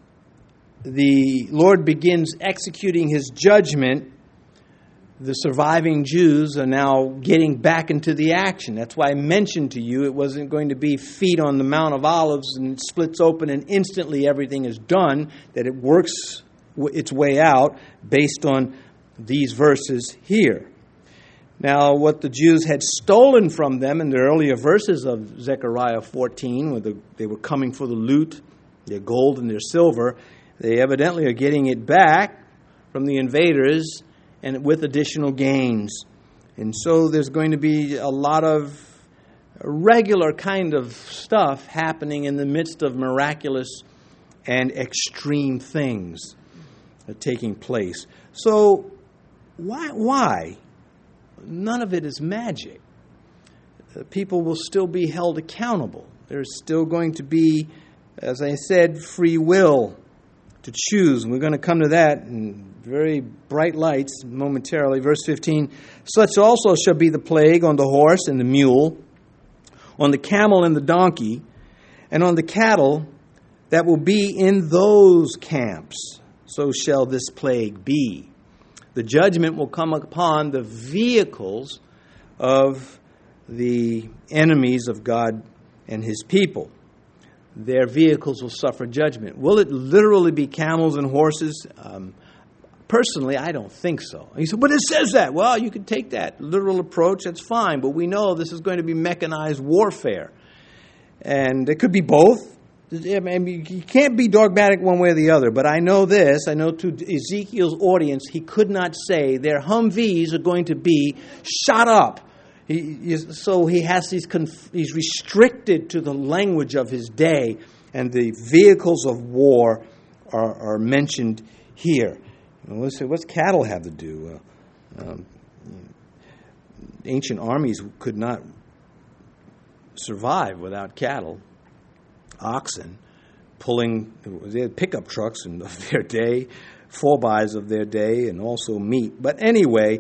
the Lord begins executing his judgment, the surviving Jews are now getting back into the action. That's why I mentioned to you it wasn't going to be feet on the Mount of Olives and it splits open and instantly everything is done, that it works its way out based on these verses here. Now, what the Jews had stolen from them in the earlier verses of Zechariah 14, where they were coming for the loot, their gold and their silver, they evidently are getting it back from the invaders and with additional gains. And so there's going to be a lot of regular kind of stuff happening in the midst of miraculous and extreme things taking place. So why? None of it is magic. People will still be held accountable. There's still going to be, as I said, free will to choose. And we're going to come to that in very bright lights momentarily. Verse 15, such also shall be the plague on the horse and the mule, on the camel and the donkey, and on the cattle that will be in those camps. So shall this plague be. The judgment will come upon the vehicles of the enemies of God and his people. Their vehicles will suffer judgment. Will it literally be camels and horses? Personally, I don't think so. He said, but it says that. Well, you can take that literal approach. That's fine. But we know this is going to be mechanized warfare. And it could be both. I mean, you can't be dogmatic one way or the other. But I know this. I know to Ezekiel's audience, he could not say their Humvees are going to be shot up. So he has he's restricted to the language of his day, and the vehicles of war are mentioned here. Let's say, what's cattle have to do? Ancient armies could not survive without cattle, oxen, pulling. They had pickup trucks of their day, 4x of their day, and also meat. But anyway,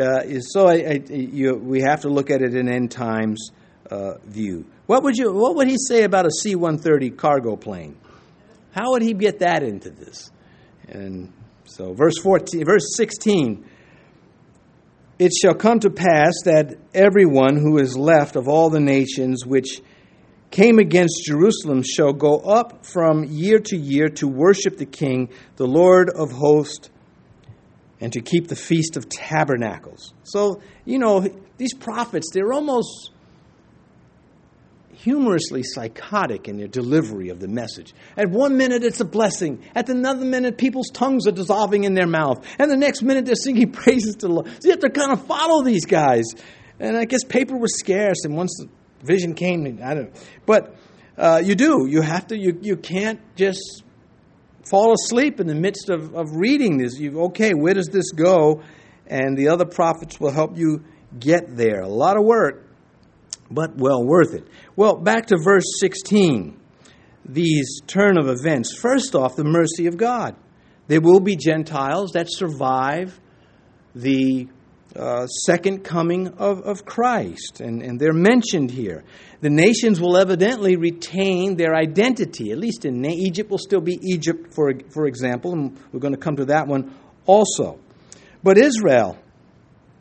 we have to look at it in end times view. What would he say about a C-130 cargo plane? How would he get that into this? And so, verse 16, it shall come to pass that everyone who is left of all the nations which came against Jerusalem shall go up from year to year to worship the King, the Lord of hosts, and to keep the Feast of Tabernacles. So, these prophets, they're almost humorously psychotic in their delivery of the message. At one minute, it's a blessing. At another minute, people's tongues are dissolving in their mouth. And the next minute, they're singing praises to the Lord. So you have to kind of follow these guys. And I guess paper was scarce, and once the vision came, I don't know. But you do. You have to. You can't just fall asleep in the midst of reading this. Okay, where does this go? And the other prophets will help you get there. A lot of work, but well worth it. Well, back to verse 16. These turn of events. First off, the mercy of God. There will be Gentiles that survive the second coming of Christ, and they're mentioned here. The nations will evidently retain their identity, at least in Egypt will still be Egypt, for example, and we're going to come to that one also. But Israel,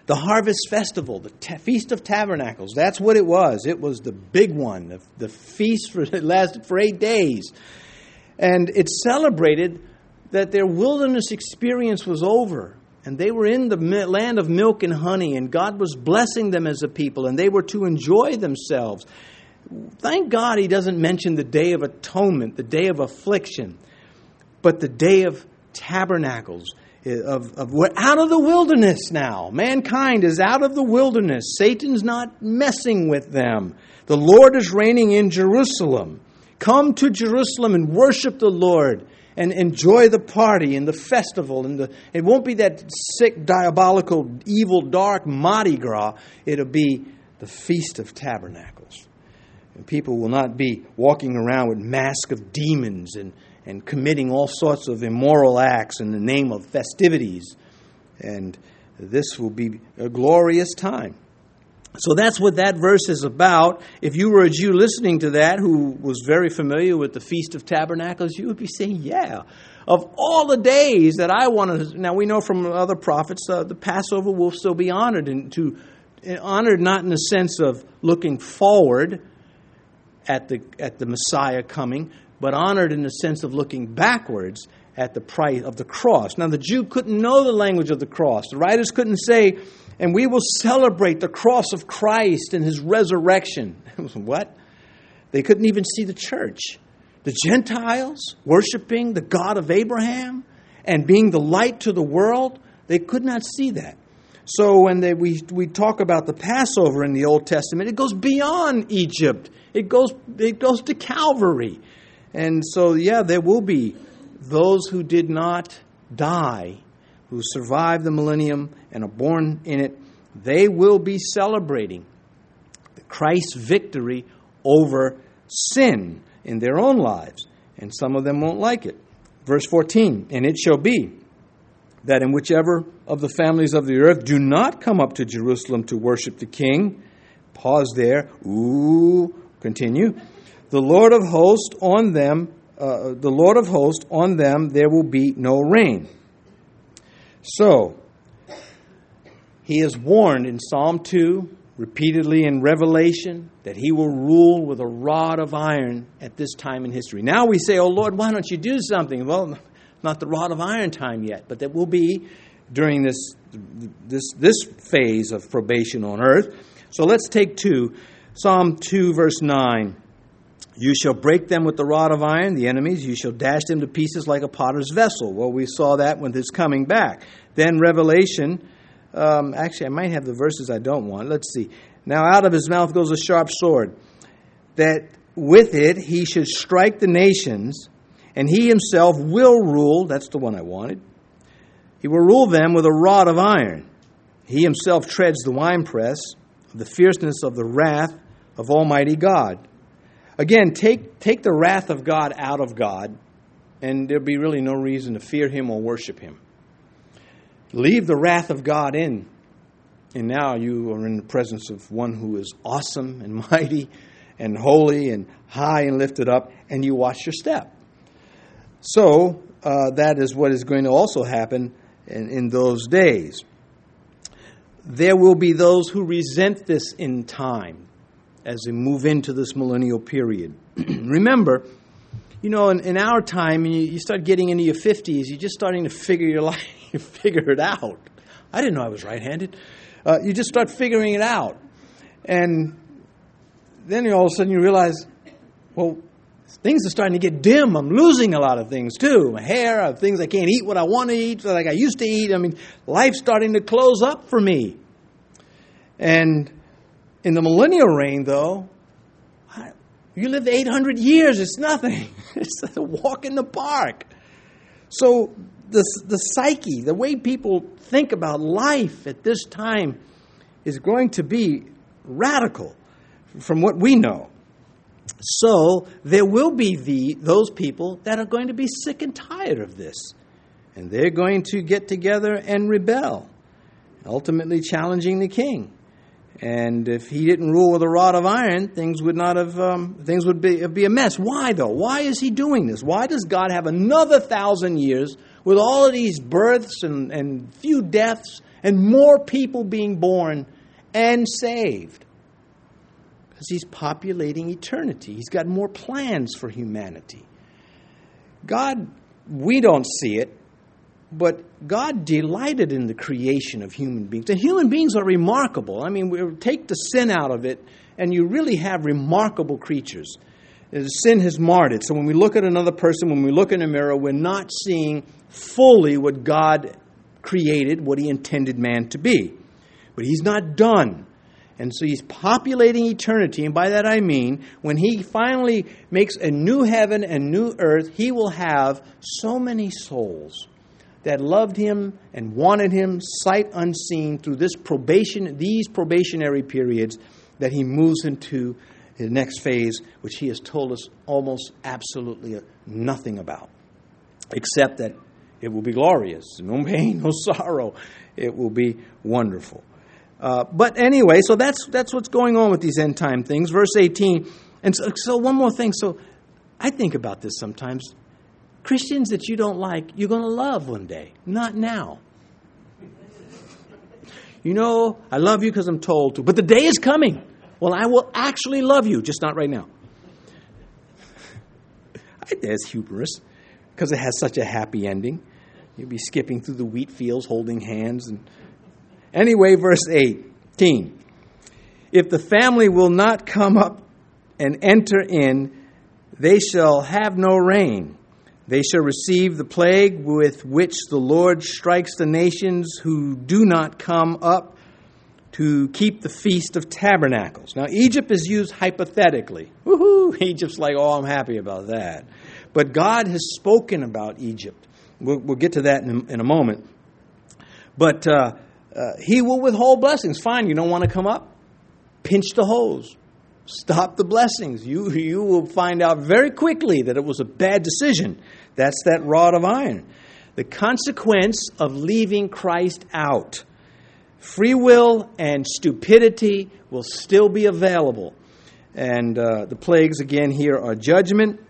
The Harvest Festival, the Feast of Tabernacles, that's what it was. It was the big one, the feast that lasted for 8 days. And it celebrated that their wilderness experience was over. And they were in the land of milk and honey, and God was blessing them as a people, and they were to enjoy themselves. Thank God He doesn't mention the Day of Atonement, the Day of Affliction, but the Day of Tabernacles. We're out of the wilderness now. Mankind is out of the wilderness. Satan's not messing with them. The Lord is reigning in Jerusalem. Come to Jerusalem and worship the Lord and enjoy the party and the festival. It won't be that sick, diabolical, evil, dark Mardi Gras. It'll be the Feast of Tabernacles. And people will not be walking around with masks of demons and committing all sorts of immoral acts in the name of festivities. And this will be a glorious time. So that's what that verse is about. If you were a Jew listening to that who was very familiar with the Feast of Tabernacles, you would be saying, yeah, of all the days that I want to... Now we know from other prophets the Passover will still be honored, honored not in the sense of looking forward at the Messiah coming, but honored in the sense of looking backwards at the price of the cross. Now, the Jew couldn't know the language of the cross. The writers couldn't say, and we will celebrate the cross of Christ and His resurrection. What? They couldn't even see the church. The Gentiles worshiping the God of Abraham and being the light to the world, they could not see that. So when we talk about the Passover in the Old Testament, it goes beyond Egypt. It goes to Calvary. And so, yeah, there will be those who did not die, who survived the millennium and are born in it. They will be celebrating Christ's victory over sin in their own lives. And some of them won't like it. Verse 14, and it shall be that in whichever of the families of the earth do not come up to Jerusalem to worship the King. Pause there. Continue. The Lord of hosts on them, there will be no rain. So, He is warned in Psalm 2, repeatedly in Revelation, that He will rule with a rod of iron at this time in history. Now we say, oh Lord, why don't you do something? Well, not the rod of iron time yet, but that will be during this phase of probation on earth. So let's take 2. Psalm 2, verse 9. You shall break them with the rod of iron, the enemies. You shall dash them to pieces like a potter's vessel. Well, we saw that with His coming back. Then Revelation, actually, I might have the verses I don't want. Let's see. Now out of His mouth goes a sharp sword, that with it He should strike the nations, and He Himself will rule. That's the one I wanted. He will rule them with a rod of iron. He Himself treads the winepress of the fierceness of the wrath of Almighty God. Again, take the wrath of God out of God, and there'll be really no reason to fear Him or worship Him. Leave the wrath of God in, and now you are in the presence of one who is awesome and mighty and holy and high and lifted up, and you watch your step. So that is what is going to also happen in those days. There will be those who resent this in time, as we move into this millennial period. Remember, in our time, you start getting into your 50s, you're just starting to figure your life, figure it out. I didn't know I was right-handed. You just start figuring it out. And then all of a sudden you realize, well, things are starting to get dim. I'm losing a lot of things too. My hair, things I can't eat what I want to eat, like I used to eat. I mean, life's starting to close up for me. And in the millennial reign, though, you lived 800 years. It's nothing. It's a walk in the park. So the psyche, the way people think about life at this time is going to be radical from what we know. So there will be those people that are going to be sick and tired of this. And they're going to get together and rebel, ultimately challenging the king. And if He didn't rule with a rod of iron, things would be a mess. Why, though? Why is He doing this? Why does God have another 1,000 years with all of these births and few deaths and more people being born and saved? Because he's populating eternity. He's got more plans for humanity. God, we don't see it, but God delighted in the creation of human beings. And human beings are remarkable. I mean, take the sin out of it, and you really have remarkable creatures. Sin has marred it. So when we look at another person, when we look in a mirror, we're not seeing fully what God created, what he intended man to be. But he's not done. And so he's populating eternity. And by that I mean, when he finally makes a new heaven and new earth, he will have so many souls that loved him and wanted him sight unseen through these probationary periods, that he moves into his next phase, which he has told us almost absolutely nothing about, except that it will be glorious. No pain, no sorrow. It will be wonderful. But anyway, so that's what's going on with these end time things. Verse 18. And so one more thing. So I think about this sometimes. Christians that you don't like, you're going to love one day. Not now. You know, I love you because I'm told to. But the day is coming. Well, I will actually love you, just not right now. That's humorous, because it has such a happy ending. You'll be skipping through the wheat fields, holding hands. Anyway, verse 18. If the family will not come up and enter in, they shall have no rain. They shall receive the plague with which the Lord strikes the nations who do not come up to keep the Feast of Tabernacles. Now, Egypt is used hypothetically. Woohoo! Egypt's like, oh, I'm happy about that. But God has spoken about Egypt. We'll get to that in a moment. But he will withhold blessings. Fine, you don't want to come up? Pinch the hose. Stop the blessings. You will find out very quickly that it was a bad decision. That's that rod of iron. The consequence of leaving Christ out. Free will and stupidity will still be available. And the plagues, again, here are judgment.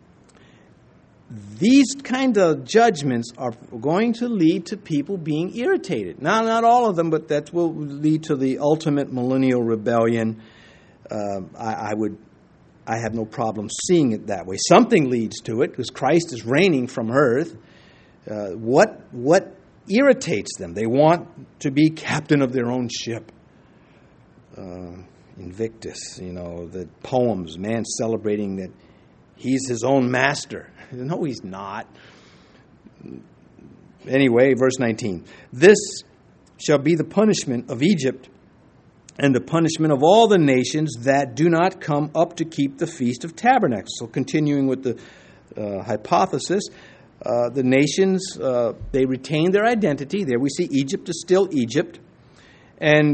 These kind of judgments are going to lead to people being irritated. Now, not all of them, but that will lead to the ultimate millennial rebellion. I have no problem seeing it that way. Something leads to it, because Christ is reigning from earth. What irritates them? They want to be captain of their own ship. Invictus, the poems, man celebrating that he's his own master. No, he's not. Anyway, verse 19. This shall be the punishment of Egypt and the punishment of all the nations that do not come up to keep the Feast of Tabernacles. So continuing with the hypothesis, the nations, they retain their identity. There we see Egypt is still Egypt. And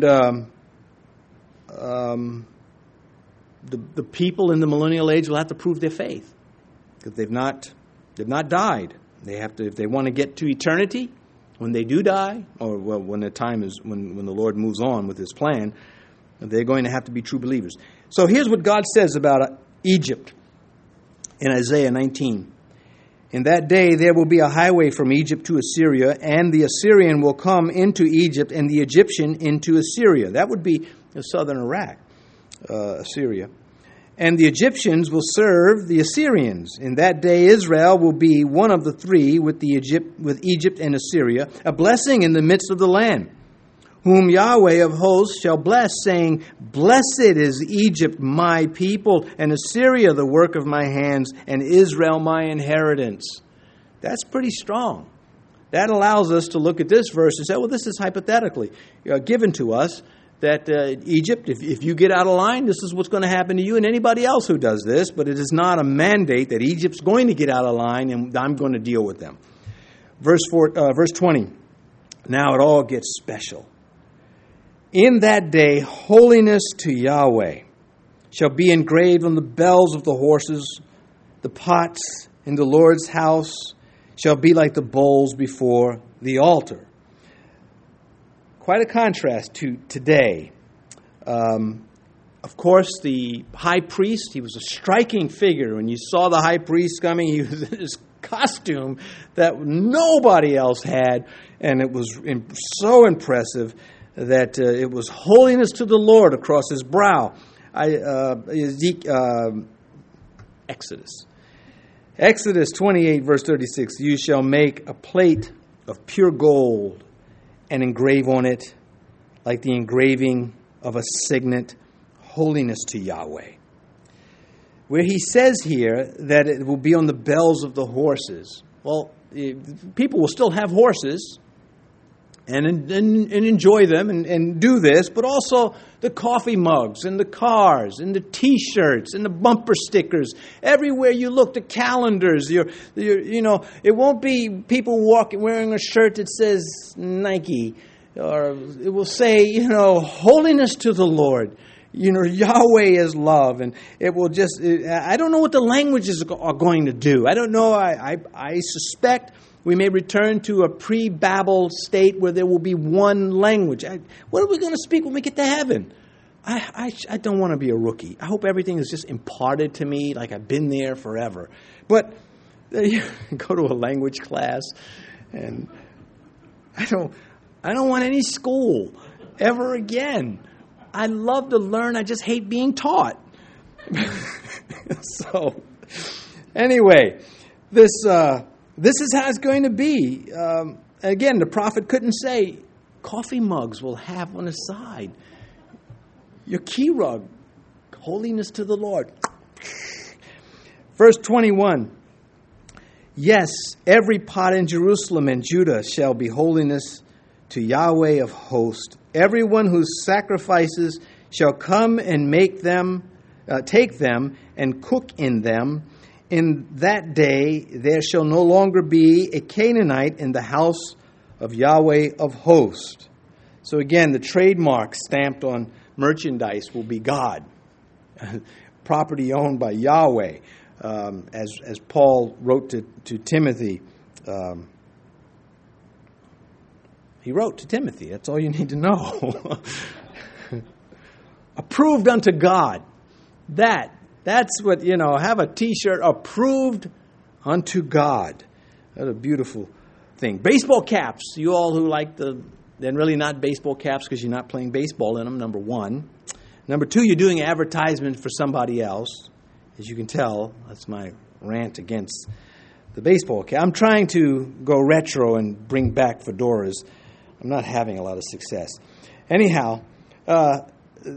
the people in the millennial age will have to prove their faith, because they've not died. They have to, if they want to get to eternity, when they do die, or when the time is when the Lord moves on with his plan, they're going to have to be true believers. So here's what God says about Egypt in Isaiah 19. In that day there will be a highway from Egypt to Assyria, and the Assyrian will come into Egypt, and the Egyptian into Assyria. That would be southern Iraq, Assyria. And the Egyptians will serve the Assyrians. In that day Israel will be one of the three with Egypt and Assyria, a blessing in the midst of the land, whom Yahweh of hosts shall bless, saying, Blessed is Egypt, my people, and Assyria, the work of my hands, and Israel, my inheritance. That's pretty strong. That allows us to look at this verse and say, well, this is hypothetically given to us, that Egypt, if you get out of line, this is what's going to happen to you and anybody else who does this, but it is not a mandate that Egypt's going to get out of line and I'm going to deal with them. Verse 20, now it all gets special. In that day, holiness to Yahweh shall be engraved on the bells of the horses. The pots in the Lord's house shall be like the bowls before the altar. Quite a contrast to today. Of course, the high priest, he was a striking figure. When you saw the high priest coming, he was this costume that nobody else had, and it was so impressive that it was holiness to the Lord across his brow. Exodus 28, verse 36, you shall make a plate of pure gold and engrave on it, like the engraving of a signet, holiness to Yahweh. Where he says here that it will be on the bells of the horses. Well, people will still have horses and enjoy them and do this, but also the coffee mugs and the cars and the T-shirts and the bumper stickers. Everywhere you look, the calendars. It won't be people wearing a shirt that says Nike, or it will say, holiness to the Lord. Yahweh is love, and it will just. I don't know what the languages are going to do. I don't know. I suspect we may return to a pre-Babel state where there will be one language. What are we going to speak when we get to heaven? I don't want to be a rookie. I hope everything is just imparted to me like I've been there forever. But go to a language class, and I don't want any school ever again. I love to learn. I just hate being taught. So, anyway, this is how it's going to be. Again, the prophet couldn't say, coffee mugs will have on the side your key rug, holiness to the Lord. Verse 21, yes, every pot in Jerusalem and Judah shall be holiness to Yahweh of hosts. Everyone whose sacrifices shall come and take them and cook in them. In that day there shall no longer be a Canaanite in the house of Yahweh of hosts. So again, the trademark stamped on merchandise will be God, property owned by Yahweh, as Paul wrote to Timothy. He wrote to Timothy. That's all you need to know. Approved unto God. That's what, have a T-shirt, approved unto God. That's a beautiful thing. Baseball caps. You all who like they're really not baseball caps because you're not playing baseball in them, number one. Number two, you're doing advertisement for somebody else. As you can tell, that's my rant against the baseball cap. I'm trying to go retro and bring back fedoras. I'm not having a lot of success. Anyhow, the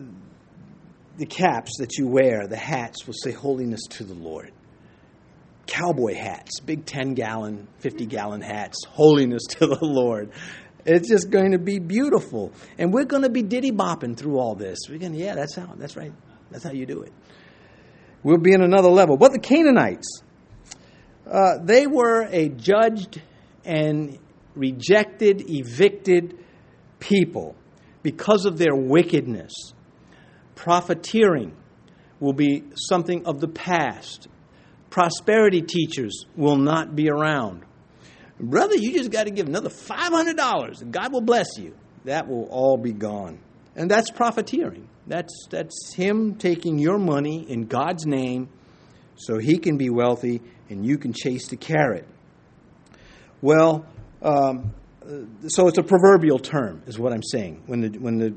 caps that you wear, the hats, will say holiness to the Lord. Cowboy hats, big 10-gallon, 50-gallon hats, holiness to the Lord. It's just going to be beautiful. And we're going to be diddy-bopping through all this. That's right. That's how you do it. We'll be in another level. But the Canaanites, they were a judged and rejected, evicted people because of their wickedness. Profiteering will be something of the past. Prosperity teachers will not be around. Brother, you just got to give another $500 and God will bless you. That will all be gone. And that's profiteering. That's him taking your money in God's name so he can be wealthy and you can chase the carrot. Well, so it's a proverbial term, is what I'm saying. When the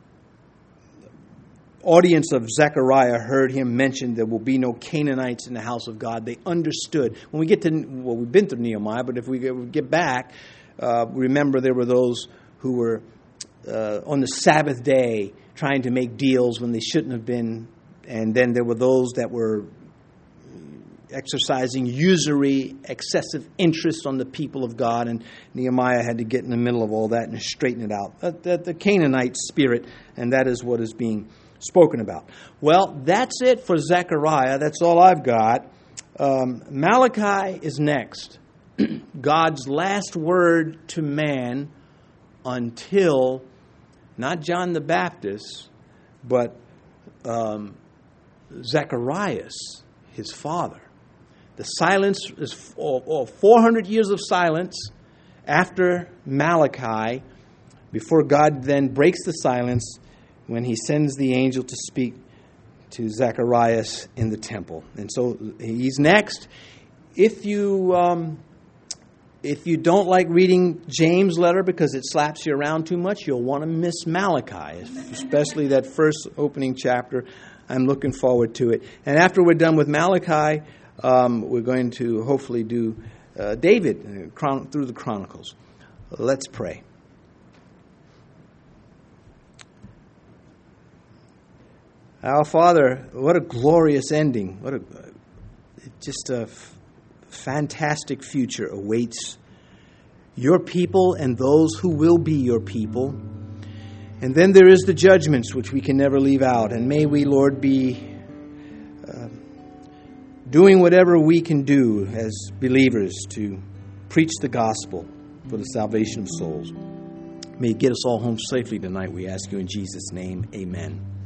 audience of Zechariah heard him mention there will be no Canaanites in the house of God, they understood. When we get to, we've been through Nehemiah, but if we get back, remember there were those who were on the Sabbath day trying to make deals when they shouldn't have been, and then there were those that were exercising usury, excessive interest on the people of God, and Nehemiah had to get in the middle of all that and straighten it out. The Canaanite spirit, and that is what is being spoken about. Well, that's it for Zechariah. That's all I've got. Malachi is next. God's last word to man until not John the Baptist, but Zacharias, his father. The silence is 400 years of silence after Malachi, before God then breaks the silence when he sends the angel to speak to Zacharias in the temple. And so he's next. if you don't like reading James' letter because it slaps you around too much, you'll want to miss Malachi, especially that first opening chapter. I'm looking forward to it. And after we're done with Malachi, we're going to hopefully do David through the Chronicles. Let's pray. Our Father, what a glorious ending. Just a fantastic future awaits your people and those who will be your people. And then there is the judgments which we can never leave out. And may we, Lord, be doing whatever we can do as believers to preach the gospel for the salvation of souls. May you get us all home safely tonight, we ask you in Jesus' name. Amen.